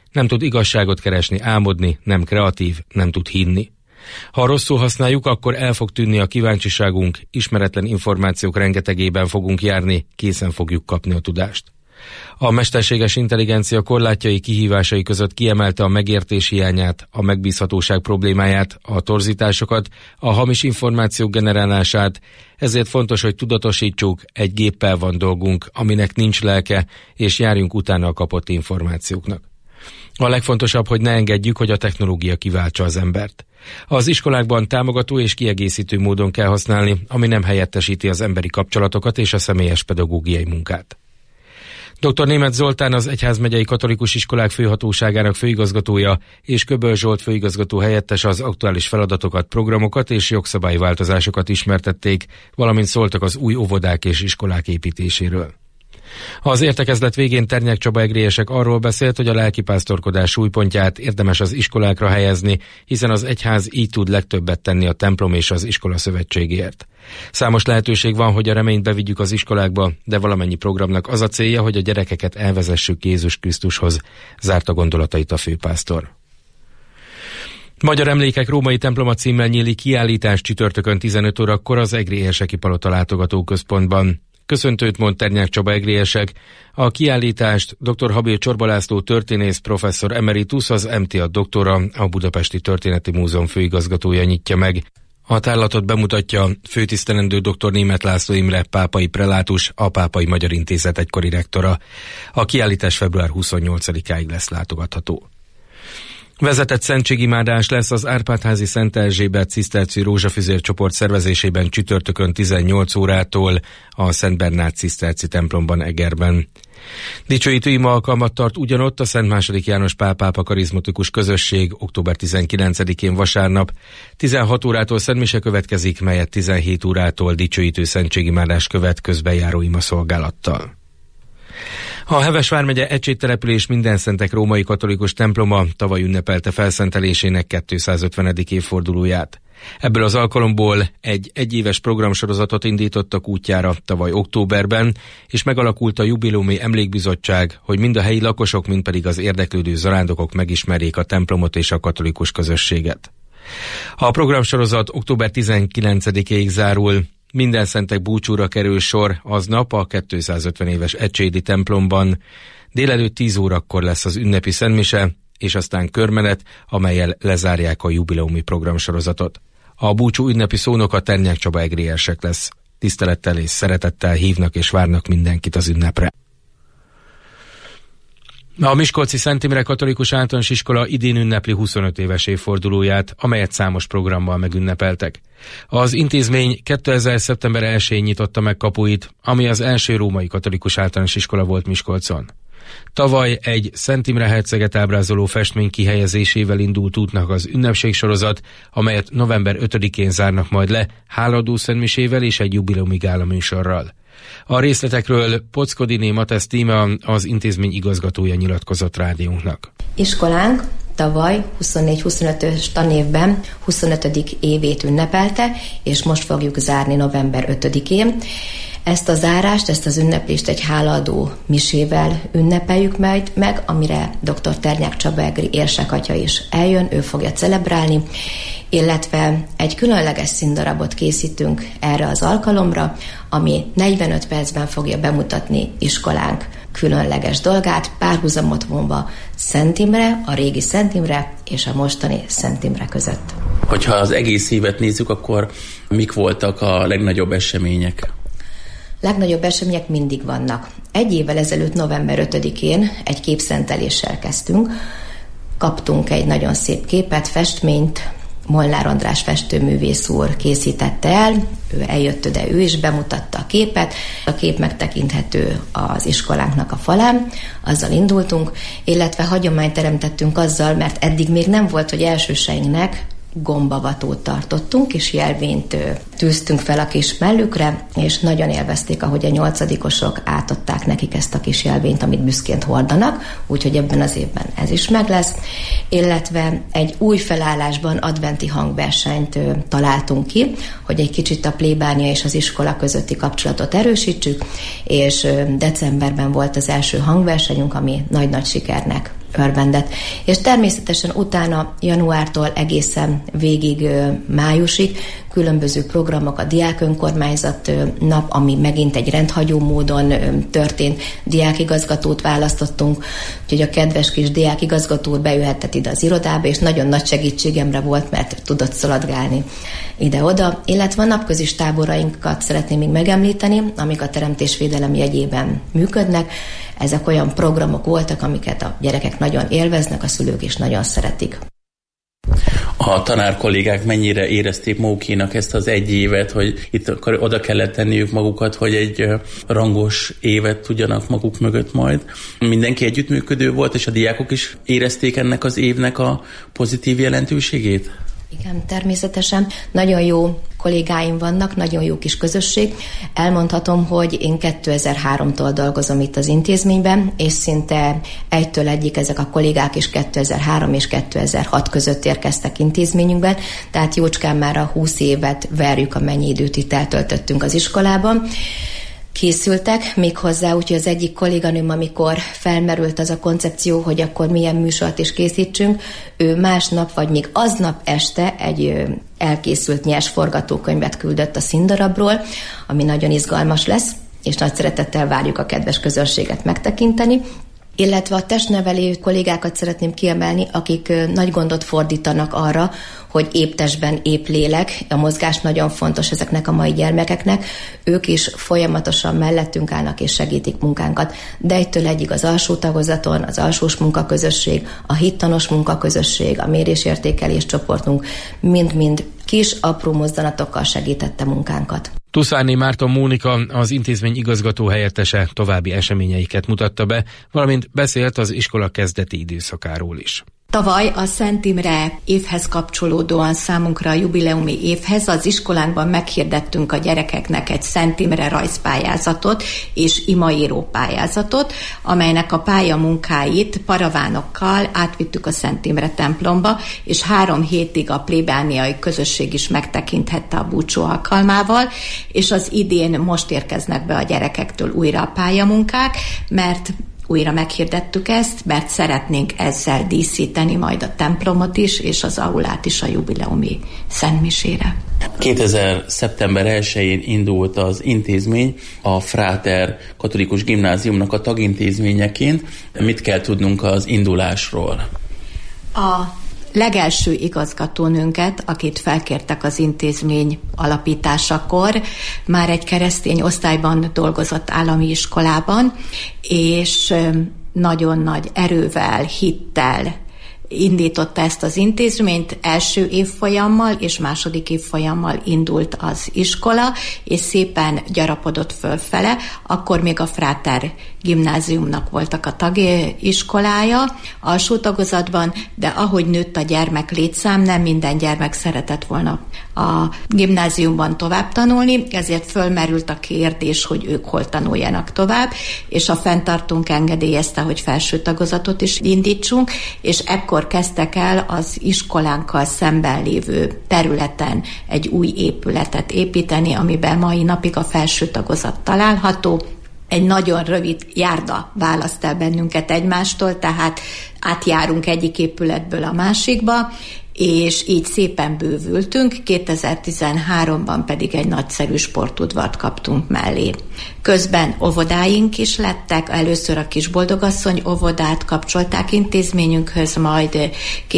nem tud igazságot keresni, álmodni, nem kreatív, nem tud hinni. Ha rosszul használjuk, akkor el fog tűnni a kíváncsiságunk, ismeretlen információk rengetegében fogunk járni, készen fogjuk kapni a tudást. A mesterséges intelligencia korlátjai, kihívásai között kiemelte a megértés hiányát, a megbízhatóság problémáját, a torzításokat, a hamis információk generálását, ezért fontos, hogy tudatosítsuk, egy géppel van dolgunk, aminek nincs lelke, és járjunk utána a kapott információknak. A legfontosabb, hogy ne engedjük, hogy a technológia kiváltsa az embert. Az iskolákban támogató és kiegészítő módon kell használni, ami nem helyettesíti az emberi kapcsolatokat és a személyes pedagógiai munkát. Dr. Németh Zoltán, az Egyházmegyei Katolikus Iskolák Főhatóságának főigazgatója és Köböl Zsolt főigazgató helyettes az aktuális feladatokat, programokat és jogszabályi változásokat ismertették, valamint szóltak az új óvodák és iskolák építéséről. Az értekezlet végén Ternyák Csaba egrélyesek arról beszélt, hogy a lelkipásztorkodás súlypontját érdemes az iskolákra helyezni, hiszen az egyház így tud legtöbbet tenni a templom és az iskola szövetségért. Számos lehetőség van, hogy a reményt bevigyük az iskolákba, de valamennyi programnak az a célja, hogy a gyerekeket elvezessük Jézus Krisztushoz, zárta gondolatait a főpásztor. Magyar Emlékek római temploma címmel nyílik kiállítás csütörtökön 15 órakor az Egrélyeseki Palota látogatóközpontban. Köszöntőt mond Ternyák Csaba egrélyesek. A kiállítást dr. Habél Csorba László történész professzor emeritus, az MTA doktora, a Budapesti Történeti Múzeum főigazgatója nyitja meg. A tárlatot bemutatja főtisztelendő dr. Németh László Imre pápai prelátus, a Pápai Magyar Intézet egykori rektora. A kiállítás február 28-áig lesz látogatható. Vezetett szentségimádás lesz az Árpád-házi Szent Erzsébet ciszterci rózsafüzér csoport szervezésében csütörtökön 18 órától a Szent Bernát ciszterci templomban Egerben. Dicsőítő ima alkalmat tart ugyanott a Szent II. János Pál pápa karizmatikus közösség október 19-én vasárnap. 16 órától szentmise következik, melyet 17 órától dicsőítő szentségimádás követ közbenjáró ima szolgálattal. A Heves vármegye Ecséd-település Mindenszentek római katolikus temploma tavaly ünnepelte felszentelésének 250. évfordulóját. Ebből az alkalomból egy egyéves programsorozatot indítottak útjára tavaly októberben, és megalakult a jubileumi emlékbizottság, hogy mind a helyi lakosok, mind pedig az érdeklődő zarándokok megismerjék a templomot és a katolikus közösséget. A programsorozat október 19-ig zárul. Mindenszentek búcsúra kerül sor aznap a 250 éves ecsédi templomban. Délelőtt 10 órakor lesz az ünnepi szentmise, és aztán körmenet, amellyel lezárják a jubileumi programsorozatot. A búcsú ünnepi szónok a Ternyák Csaba egrélyesek lesz. Tisztelettel és szeretettel hívnak és várnak mindenkit az ünnepre. A Miskolci Szent Imre Katolikus Általános Iskola idén ünnepli 25 éves évfordulóját, amelyet számos programmal megünnepeltek. Az intézmény 2000. szeptember 1-én nyitotta meg kapuit, ami az első római katolikus általános iskola volt Miskolcon. Tavaly egy Szent Imre herceget ábrázoló festmény kihelyezésével indult útnak az ünnepségsorozat, amelyet november 5-én zárnak majd le hálaadó szentmisével és egy jubileumi gála műsorral. A részletekről Poczkodiné Matesz Tíme, az intézmény igazgatója nyilatkozott rádiónknak. Iskolánk tavaly 24-25-ös tanévben 25. évét ünnepelte, és most fogjuk zárni november 5-én. Ezt a zárást, ezt az ünneplést egy hálaadó misével ünnepeljük meg, amire dr. Ternyák Csaba egri érsekatya is eljön, ő fogja celebrálni, illetve egy különleges színdarabot készítünk erre az alkalomra, ami 45 percben fogja bemutatni iskolánk különleges dolgát, párhuzamot vonva Szent Imre, a régi Szent Imre és a mostani Szent Imre között. Hogyha az egész évet nézzük, akkor mik voltak a legnagyobb események? Legnagyobb események mindig vannak. Egy évvel ezelőtt november 5-én egy képszenteléssel kezdtünk. Kaptunk egy nagyon szép képet, festményt, Molnár András festőművész úr készítette el, ő eljött, de ő is bemutatta a képet. A kép megtekinthető az iskolánknak a falán, azzal indultunk, illetve hagyományt teremtettünk azzal, mert eddig még nem volt, hogy elsőseinknek gombavatót tartottunk, és jelvényt tűztünk fel a kis mellükre, és nagyon élvezték, ahogy a 8-osok átadták nekik ezt a kis jelvényt, amit büszként hordanak, úgyhogy ebben az évben ez is meg lesz. Illetve egy új felállásban adventi hangversenyt találtunk ki, hogy egy kicsit a plébánia és az iskola közötti kapcsolatot erősítsük, és decemberben volt az első hangversenyünk, ami nagy-nagy sikernek örvendett. És természetesen utána januártól egészen végig májusig különböző programok, a Diák Önkormányzat nap, ami megint egy rendhagyó módon történt, diákigazgatót választottunk, úgyhogy a kedves kis diákigazgató úr bejöhetett ide az irodába, és nagyon nagy segítségemre volt, mert tudott szaladgálni ide-oda, illetve a napközis táborainkat szeretném még megemlíteni, amik a teremtésvédelem jegyében működnek. Ezek olyan programok voltak, amiket a gyerekek nagyon élveznek, a szülők is nagyon szeretik. A tanár kollégák mennyire érezték magukénak ezt az egy évet, hogy itt akkor oda kellett tenniük magukat, hogy egy rangos évet tudjanak maguk mögött majd. Mindenki együttműködő volt, és a diákok is érezték ennek az évnek a pozitív jelentőségét? Igen, természetesen. Nagyon jó kollégáim vannak, nagyon jó kis közösség. Elmondhatom, hogy én 2003-tól dolgozom itt az intézményben, és szinte egytől egyik ezek a kollégák is 2003 és 2006 között érkeztek intézményünkben, tehát jócskán már a 20 évet verjük, amennyi időt itt eltöltöttünk az iskolában. Készültek méghozzá, úgyhogy az egyik kolléganőm, amikor felmerült az a koncepció, hogy akkor milyen műsort is készítsünk, ő másnap, vagy még aznap este egy elkészült nyers forgatókönyvet küldött a színdarabról, ami nagyon izgalmas lesz, és nagy szeretettel várjuk a kedves közönséget megtekinteni. Illetve a testnevelő kollégákat szeretném kiemelni, akik nagy gondot fordítanak arra, hogy épp testben, épp lélek. A mozgás nagyon fontos ezeknek a mai gyermekeknek. Ők is folyamatosan mellettünk állnak és segítik munkánkat. De egytől egyig az alsó tagozaton, az alsós munkaközösség, a hittanos munkaközösség, a mérésértékelés csoportunk mind-mind kis, apró mozdulatokkal segítette munkánkat. Tuszárné Márton Mónika, az intézmény igazgató helyettese további eseményeiket mutatta be, valamint beszélt az iskola kezdeti időszakáról is. Tavaly a Szent Imre évhez kapcsolódóan számunkra a jubileumi évhez az iskolánkban meghirdettünk a gyerekeknek egy Szent Imre rajzpályázatot és imaíró pályázatot, amelynek a pályamunkáit paravánokkal átvittük a Szent Imre templomba, és 3 hétig a plébániai közösség is megtekinthette a búcsú alkalmával, és az idén most érkeznek be a gyerekektől újra a pályamunkák, mert újra meghirdettük ezt, mert szeretnénk ezzel díszíteni majd a templomot is, és az aulát is a jubileumi szentmisére. 2000. szeptember 1-én indult az intézmény a Fráter Katolikus Gimnáziumnak a tagintézményeként. Mit kell tudnunk az indulásról? A legelső igazgatónőnket, akit felkértek az intézmény alapításakor, már egy keresztény osztályban dolgozott állami iskolában, és nagyon nagy erővel, hittel indította ezt az intézményt, első évfolyammal és második évfolyammal indult az iskola, és szépen gyarapodott fölfele. Akkor még a Fráter gimnáziumnak voltak a tagiskolája alsó tagozatban, de ahogy nőtt a gyermek létszám, nem minden gyermek szeretett volna a gimnáziumban tovább tanulni, ezért fölmerült a kérdés, hogy ők hol tanuljanak tovább, és a fenntartónk engedélyezte, hogy felső tagozatot is indítsunk, és ekkor kezdtek el az iskolánkkal szemben lévő területen egy új épületet építeni, amiben mai napig a felső tagozat található. Egy nagyon rövid járda választ el bennünket egymástól, tehát átjárunk egyik épületből a másikba, és így szépen bővültünk, 2013-ban pedig egy nagyszerű sportudvart kaptunk mellé. Közben óvodáink is lettek, először a Kisboldogasszony óvodát kapcsolták intézményünkhöz, majd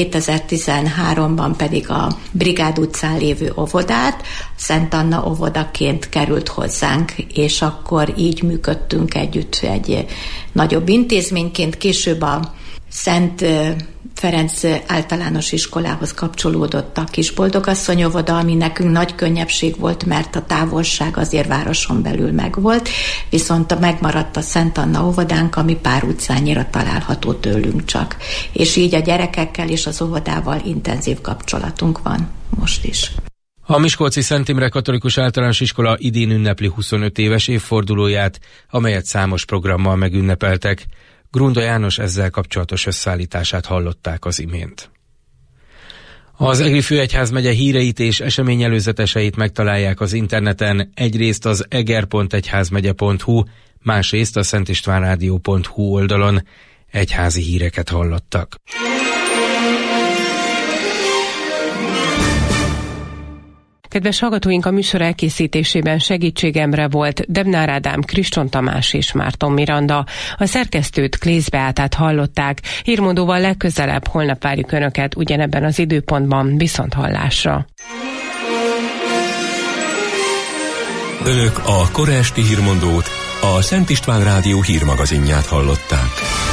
2013-ban pedig a Brigád utcán lévő óvodát, Szent Anna óvodaként került hozzánk, és akkor így működtünk együtt egy nagyobb intézményként, később a Szent Ferenc általános iskolához kapcsolódott a Kisboldogasszony óvoda, ami nekünk nagy könnyebbség volt, mert a távolság azért városon belül megvolt, viszont megmaradt a Szent Anna óvodánk, ami pár utcányira található tőlünk csak. És így a gyerekekkel és az óvodával intenzív kapcsolatunk van most is. A Miskolci Szent Imre Katolikus Általános Iskola idén ünnepli 25 éves évfordulóját, amelyet számos programmal megünnepeltek. Grunda János ezzel kapcsolatos összeállítását hallották az imént. Az Egri Főegyházmegye híreit és eseményelőzeteseit megtalálják az interneten, egyrészt az eger.egyházmegye.hu, másrészt a szentistvánrádió.hu oldalon. egyházi híreket hallottak. Kedves hallgatóink, a műsor elkészítésében segítségemre volt Debnár Ádám, Kriston Tamás és Márton Miranda. A szerkesztőt, Klész Beátát hallották. Hírmondóval legközelebb holnap várjuk Önöket ugyanebben az időpontban. Viszonthallásra! Önök a kora esti hírmondót, a Szent István Rádió hírmagazinját hallották.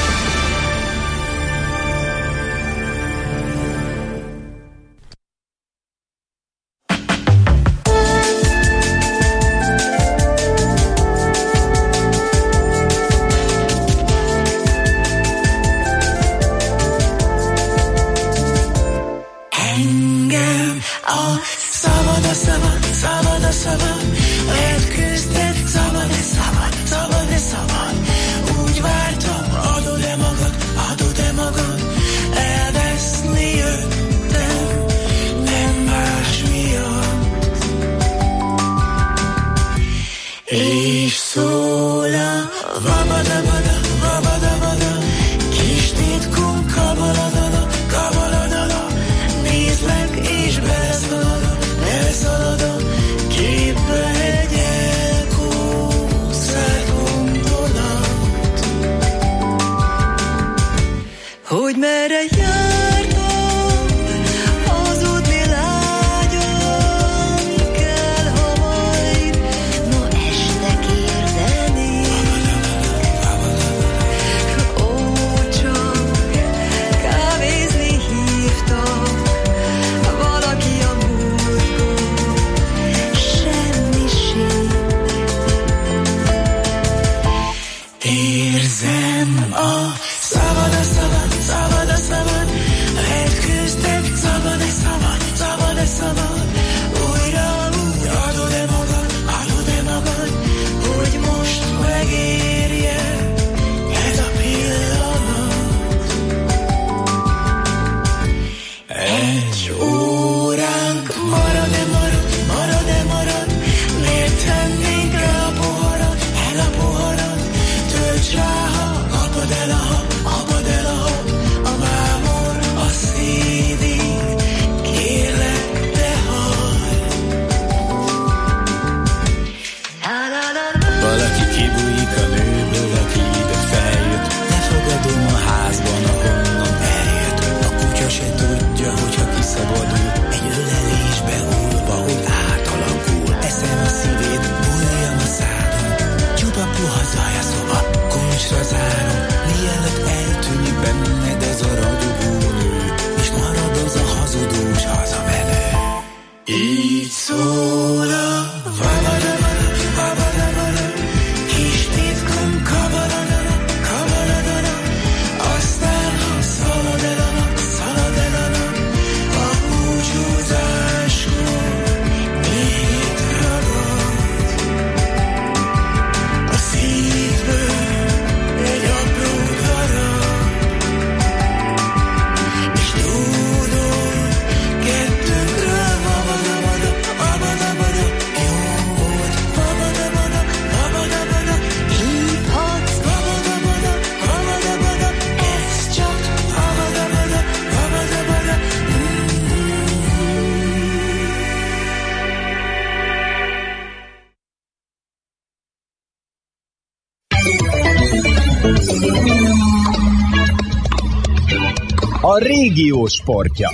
A régió sportja.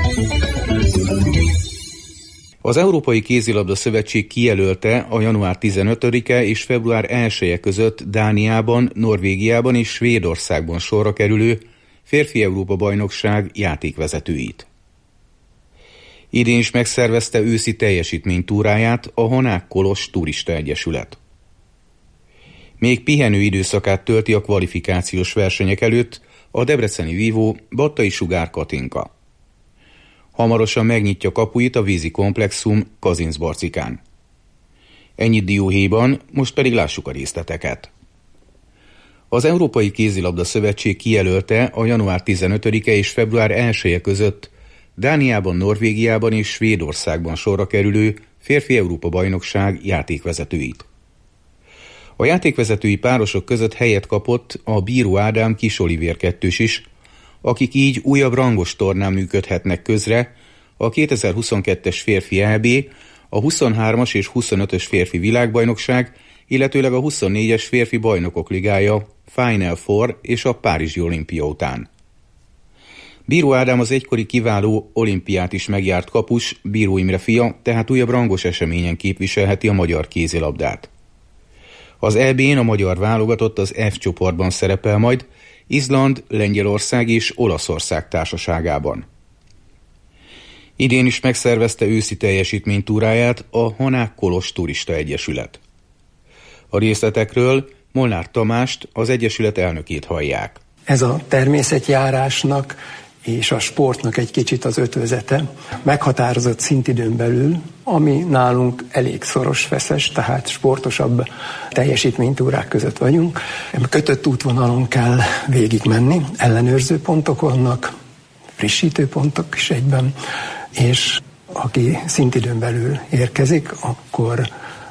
Az Európai Kézilabda Szövetség kijelölte a január 15-e és február 1-e között Dániában, Norvégiában és Svédországban sorra kerülő férfi Európa-bajnokság játékvezetőit. Idén is megszervezte őszi teljesítménytúráját a Hanák Kolos Turista Egyesület. Még pihenő időszakát tölti a kvalifikációs versenyek előtt a debreceni vívó Battai Sugár Katinka. Hamarosan megnyitja kapuit a vízi komplexum Kazincbarcikán. Ennyit dióhéjban, most pedig lássuk a részleteket. Az Európai Kézilabda Szövetség kijelölte a január 15-e és február 1-e között Dániában, Norvégiában és Svédországban sorra kerülő férfi Európa-bajnokság játékvezetőit. A játékvezetői párosok között helyet kapott a Bíró Ádám Kis Olivér kettős is, akik így újabb rangos tornán működhetnek közre a 2022-es férfi EB, a 23-as és 25-ös férfi világbajnokság, illetőleg a 24-es férfi bajnokok ligája, Final Four és a Párizsi olimpia után. Bíró Ádám az egykori kiváló olimpiát is megjárt kapus, Bíró Imre fia, tehát újabb rangos eseményen képviselheti a magyar kézilabdát. Az EB-n a magyar válogatott az F csoportban szerepel majd, Izland, Lengyelország és Olaszország társaságában. Idén is megszervezte őszi teljesítménytúráját a Hanák Kolos Turista Egyesület. A részletekről Molnár Tamást, az Egyesület elnökét hallják. Ez a természetjárásnak és a sportnak egy kicsit az ötvözete, meghatározott szintidőn belül, ami nálunk elég szoros feszes, tehát sportosabb teljesítménytúrák között vagyunk. Kötött útvonalon kell végigmenni, ellenőrző pontok vannak, frissítő pontok is egyben, és aki szintidőn belül érkezik, akkor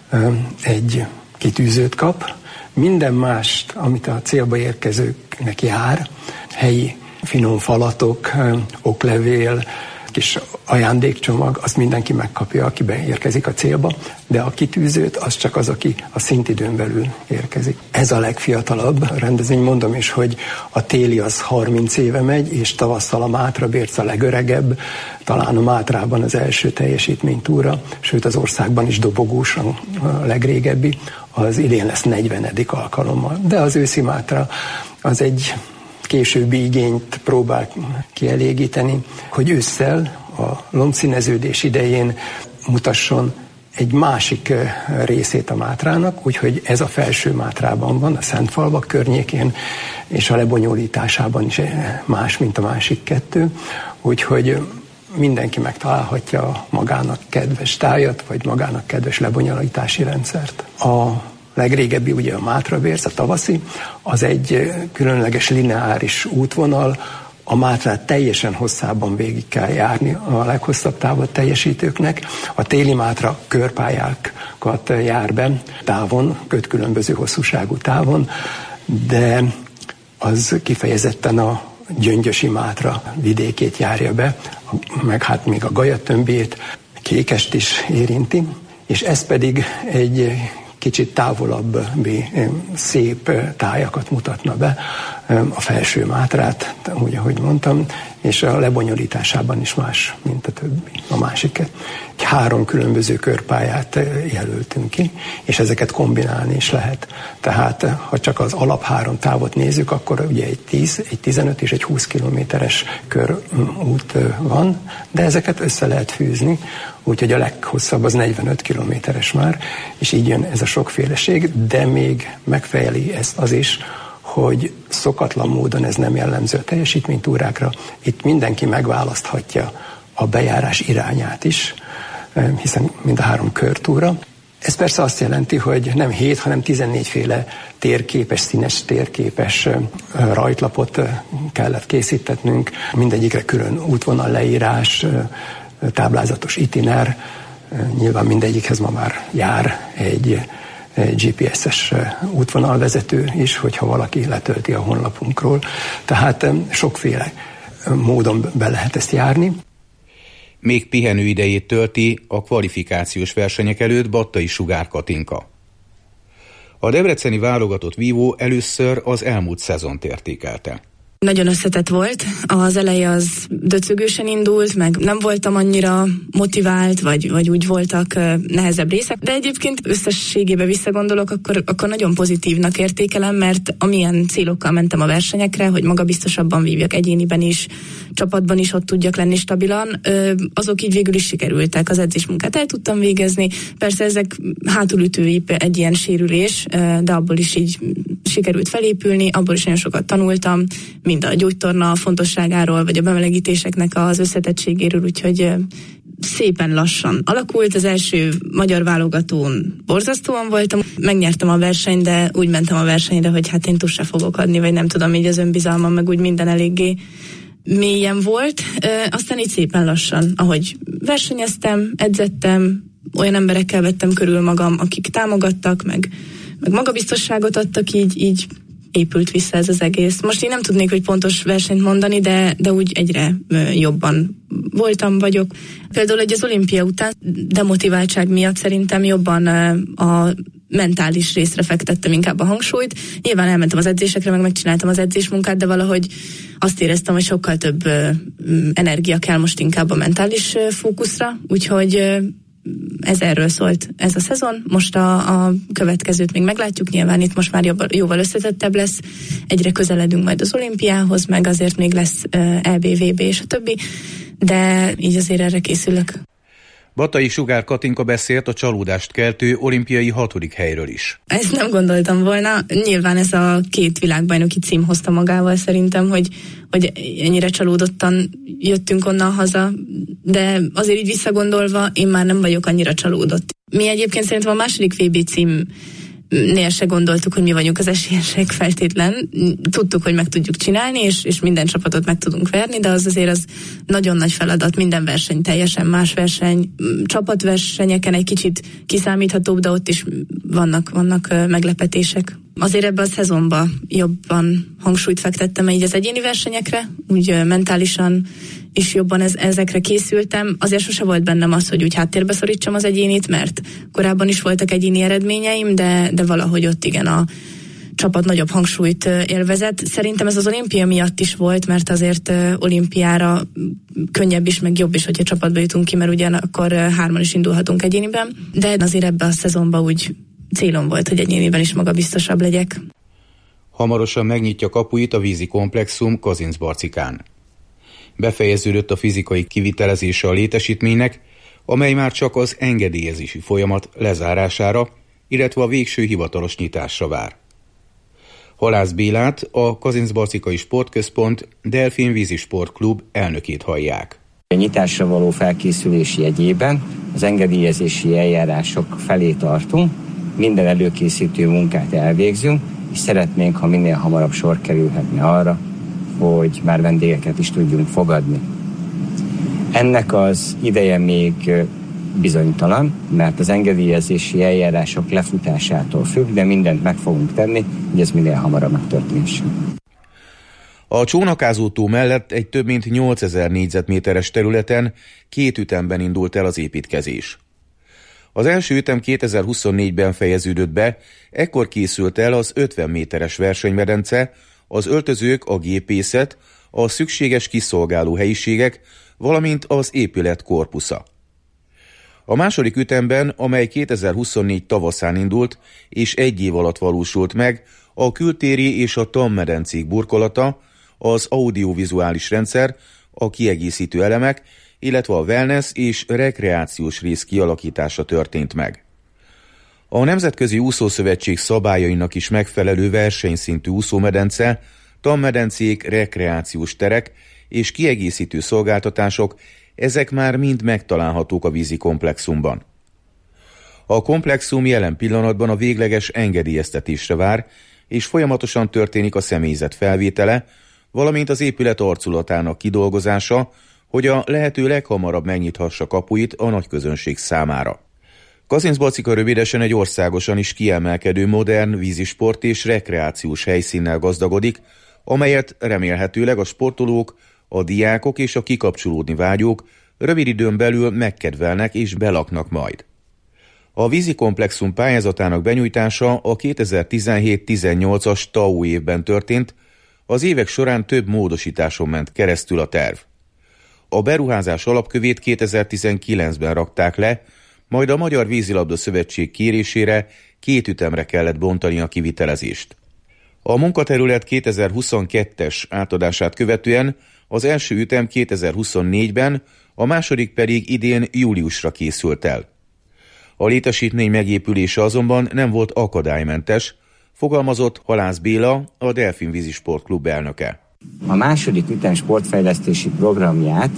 egy kitűzőt kap. Minden mást, amit a célba érkezőknek jár, helyi finom falatok, oklevél, kis ajándékcsomag, azt mindenki megkapja, aki beérkezik a célba, de a kitűzőt az csak az, aki a szintidőn belül érkezik. Ez a legfiatalabb rendezvény, mondom is, hogy a téli az 30 éve megy, és tavasszal a Mátrabérc a legöregebb, talán a Mátrában az első teljesítménytúra, sőt az országban is dobogósan a legrégebbi, az idén lesz 40. alkalommal. De az őszi Mátra az egy későbbi igényt próbál kielégíteni, hogy ősszel a lombszíneződés idején mutasson egy másik részét a Mátrának, úgyhogy ez a felső Mátrában van, a Szentfalvak környékén, és a lebonyolításában is más, mint a másik kettő, úgyhogy mindenki megtalálhatja magának kedves tájat, vagy magának kedves lebonyolítási rendszert. A legrégebbi ugye a Mátrabérc, a tavaszi, az egy különleges lineáris útvonal, a Mátrát teljesen hosszában végig kell járni a leghosszabb távot teljesítőknek. A téli Mátra körpályákat jár be távon, 5 különböző hosszúságú távon, de az kifejezetten a Gyöngyösi Mátra vidékét járja be, meg hát még a Galyatömbét, Kékest is érinti, és ez pedig egy kicsit távolabbi szép tájakat mutatna be, a felső Mátrát, úgy ahogy mondtam, és a lebonyolításában is más, mint a többi, a másiket. 3 különböző körpályát jelöltünk ki, és ezeket kombinálni is lehet. Tehát ha csak az alap 3 távot nézzük, akkor ugye egy 10, egy 15 és egy 20 kilométeres körút van, de ezeket össze lehet fűzni, úgyhogy a leghosszabb az 45 kilométeres már, és így jön ez a sokféleség, de még megfejeli ezt az is, hogy szokatlan módon ez nem jellemző a teljesítménytúrákra. Itt mindenki megválaszthatja a bejárás irányát is, hiszen mind a 3 körtúra. Ez persze azt jelenti, hogy nem 7, hanem 14 féle térképes, színes térképes rajtlapot kellett készítetnünk. Mindegyikre külön útvonal leírás, táblázatos itiner. Nyilván mindegyikhez ma már jár egy GPS-es útvonalvezető is, hogyha valaki letölti a honlapunkról. Tehát sokféle módon be lehet ezt járni. Még pihenő idejét tölti a kvalifikációs versenyek előtt Battai Sugár Katinka. A debreceni válogatott vívó először az elmúlt szezont értékelte. Nagyon összetett volt. Az eleje az döcögősen indult, meg nem voltam annyira motivált, vagy úgy voltak nehezebb részek. De egyébként összességében visszagondolok, akkor nagyon pozitívnak értékelem, mert amilyen célokkal mentem a versenyekre, hogy magabiztosabban vívjak egyéniben is, csapatban is ott tudjak lenni stabilan, azok így végül is sikerültek. Az edzésmunkát el tudtam végezni. Persze ezek hátulütői egy ilyen sérülés, de abból is így sikerült felépülni, abból is nagyon sokat tanultam, mind a gyógytorna fontosságáról, vagy a bemelegítéseknek az összetettségéről, úgyhogy szépen lassan alakult. Az első magyar válogatón borzasztóan voltam, megnyertem a versenyt, de úgy mentem a versenyre, hogy hát én túl se fogok adni, vagy nem tudom, így az önbizalmam, meg úgy minden eléggé mélyen volt. Aztán így szépen lassan, ahogy versenyeztem, edzettem, olyan emberekkel vettem körül magam, akik támogattak, meg meg magabiztosságot adtak, így épült vissza ez az egész. Most én nem tudnék, hogy pontos versenyt mondani, de úgy egyre jobban vagyok. Például az olimpia után demotiváltság miatt szerintem jobban a mentális részre fektettem inkább a hangsúlyt. Nyilván elmentem az edzésekre, meg megcsináltam az edzésmunkát, de valahogy azt éreztem, hogy sokkal több energia kell most inkább a mentális fókuszra, úgyhogy ez erről szólt ez a szezon. Most a következőt még meglátjuk, nyilván itt most már jóval összetettebb lesz, egyre közeledünk majd az olimpiához, meg azért még lesz EB, VB és a többi, de így azért erre készülök. Batai Sugár Katinka beszélt a csalódást keltő olimpiai 6. helyről is. Ezt nem gondoltam volna. Nyilván ez a 2 világbajnoki cím hozta magával szerintem, hogy ennyire csalódottan jöttünk onnan haza, de azért így visszagondolva én már nem vagyok annyira csalódott. Mi egyébként szerintem a második VB címnél se gondoltuk, hogy mi vagyunk az esélyesek feltétlen. Tudtuk, hogy meg tudjuk csinálni, és minden csapatot meg tudunk verni, de az azért az nagyon nagy feladat, minden verseny teljesen más verseny. Csapatversenyeken egy kicsit kiszámíthatóbb, de ott is vannak meglepetések. Azért ebben a szezonban jobban hangsúlyt fektettem így az egyéni versenyekre, úgy mentálisan is jobban ezekre készültem. Azért sose volt bennem az, hogy úgy háttérbe szorítsam az egyénit, mert korábban is voltak egyéni eredményeim, de valahogy ott igen a csapat nagyobb hangsúlyt élvezett. Szerintem ez az olimpia miatt is volt, mert azért olimpiára könnyebb is, meg jobb is, hogyha csapatba jutunk ki, mert ugyanakkor 3-an is indulhatunk egyéniben. De azért ebben a szezonban úgy célom volt, hogy egyéniben is magabiztosabb legyek. Hamarosan megnyitja kapuit a vízi komplexum Kazincbarcikán. Befejeződött a fizikai kivitelezése a létesítménynek, amely már csak az engedélyezési folyamat lezárására, illetve a végső hivatalos nyitásra vár. Halász Bélát, a Kazincbarcikai Sportközpont Delfin Vízisport Klub elnökét hallják. A nyitásra való felkészülés jegyében az engedélyezési eljárások felé tartunk, minden előkészítő munkát elvégzünk, és szeretnénk, ha minél hamarabb sor kerülhetne arra, hogy már vendégeket is tudjunk fogadni. Ennek az ideje még bizonytalan, mert az engedélyezési eljárások lefutásától függ, de mindent meg fogunk tenni, hogy ez minél hamarabb megtörténjen. A csónakázótó mellett egy több mint 8000 négyzetméteres területen 2 ütemben indult el az építkezés. Az első ütem 2024-ben fejeződött be, ekkor készült el az 50 méteres versenymedence, az öltözők, a gépészet, a szükséges kiszolgáló helyiségek, valamint az épület korpusza. A második ütemben, amely 2024 tavaszán indult, és 1 év alatt valósult meg, a kültéri és a tanmedencék burkolata, az audiovizuális rendszer, a kiegészítő elemek, illetve a wellness és rekreációs rész kialakítása történt meg. A Nemzetközi Úszószövetség szabályainak is megfelelő versenyszintű úszómedence, tanmedencék, rekreációs terek és kiegészítő szolgáltatások, ezek már mind megtalálhatók a vízi komplexumban. A komplexum jelen pillanatban a végleges engedélyeztetésre vár, és folyamatosan történik a személyzet felvétele, valamint az épület arculatának kidolgozása, hogy a lehető leghamarabb megnyithassa kapuit a nagyközönség számára. Kazincbarcika rövidesen egy országosan is kiemelkedő modern vízisport és rekreációs helyszínnel gazdagodik, amelyet remélhetőleg a sportolók, a diákok és a kikapcsolódni vágyók rövid időn belül megkedvelnek és belaknak majd. A vízi komplexum pályázatának benyújtása a 2017-18-as TAO évben történt, az évek során több módosításon ment keresztül a terv. A beruházás alapkövét 2019-ben rakták le, majd a Magyar Vízilabda Szövetség kérésére 2 ütemre kellett bontani a kivitelezést. A munkaterület 2022-es átadását követően az első ütem 2024-ben, a második pedig idén júliusra készült el. A létesítmény megépülése azonban nem volt akadálymentes, fogalmazott Halász Béla, a Delfin Vízisport Klub elnöke. A második ütem sportfejlesztési programját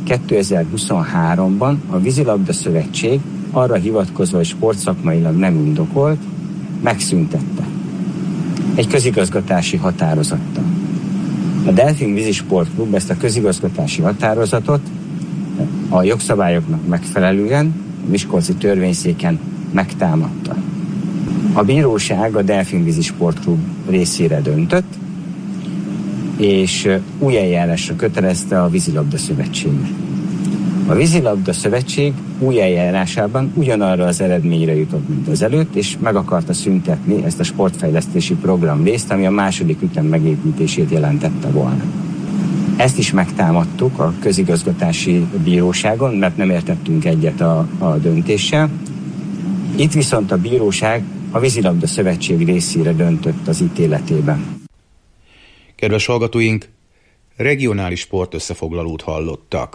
2023-ban a Vízilabda Szövetség arra hivatkozva, hogy sportszakmailag nem indokolt, megszüntette. Egy közigazgatási határozattal. A Delfin Vízisport Klub ezt a közigazgatási határozatot a jogszabályoknak megfelelően a miskolci törvényszéken megtámadta. A bíróság a Delfinvízi Sportklub részére döntött, és új eljárásra kötelezte a Vízilabda Szövetséget. A Vízilabda Szövetség új eljárásában ugyanarra az eredményre jutott, mint az előtt, és meg akarta szüntetni ezt a sportfejlesztési program részt, ami a második ütem megépítését jelentette volna. Ezt is megtámadtuk a közigazgatási bíróságon, mert nem értettünk egyet a döntéssel. Itt viszont a bíróság a Vízilabda Szövetség részére döntött az ítéletében. Kedves hallgatóink, regionális sportösszefoglalót hallottak.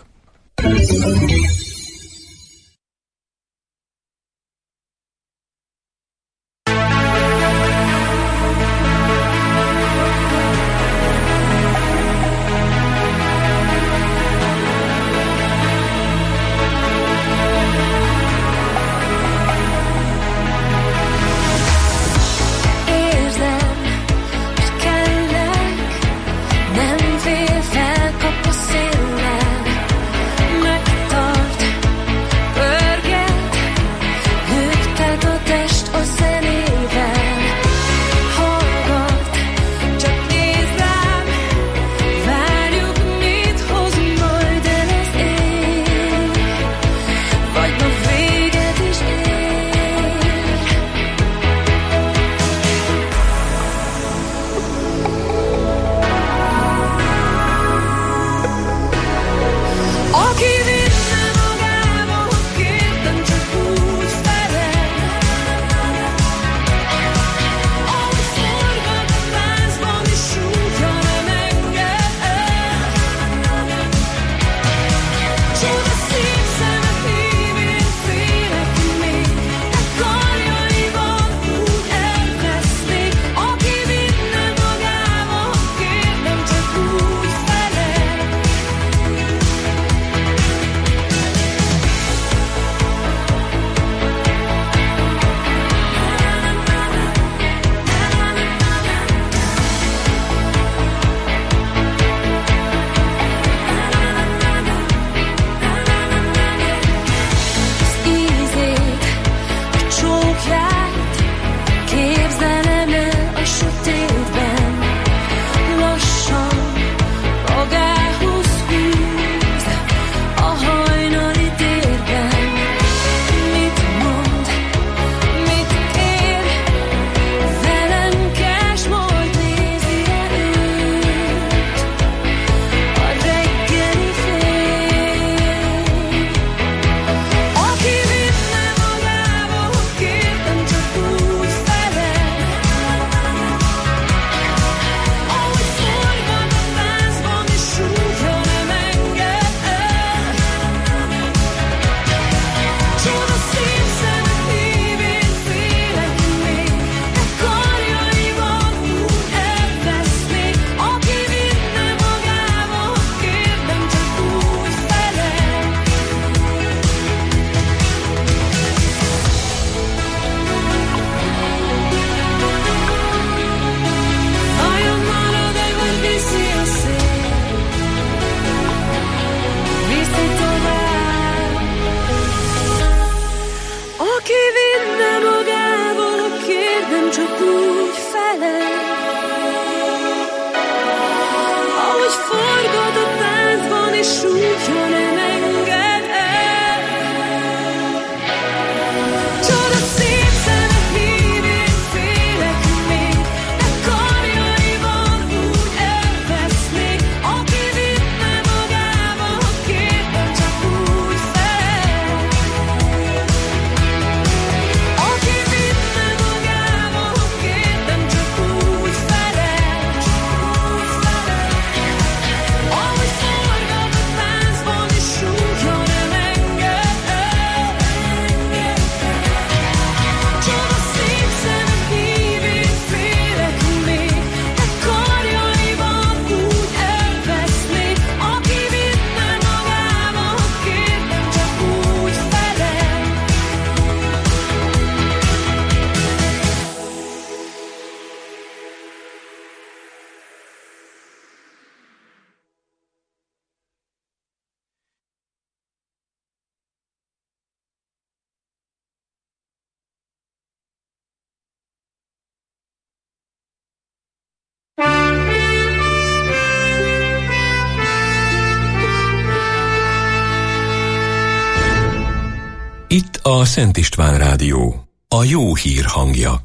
Itt a Szent István Rádió, a jó hír hangja.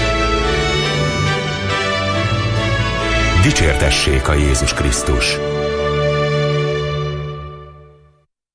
Dicsértessék a Jézus Krisztus!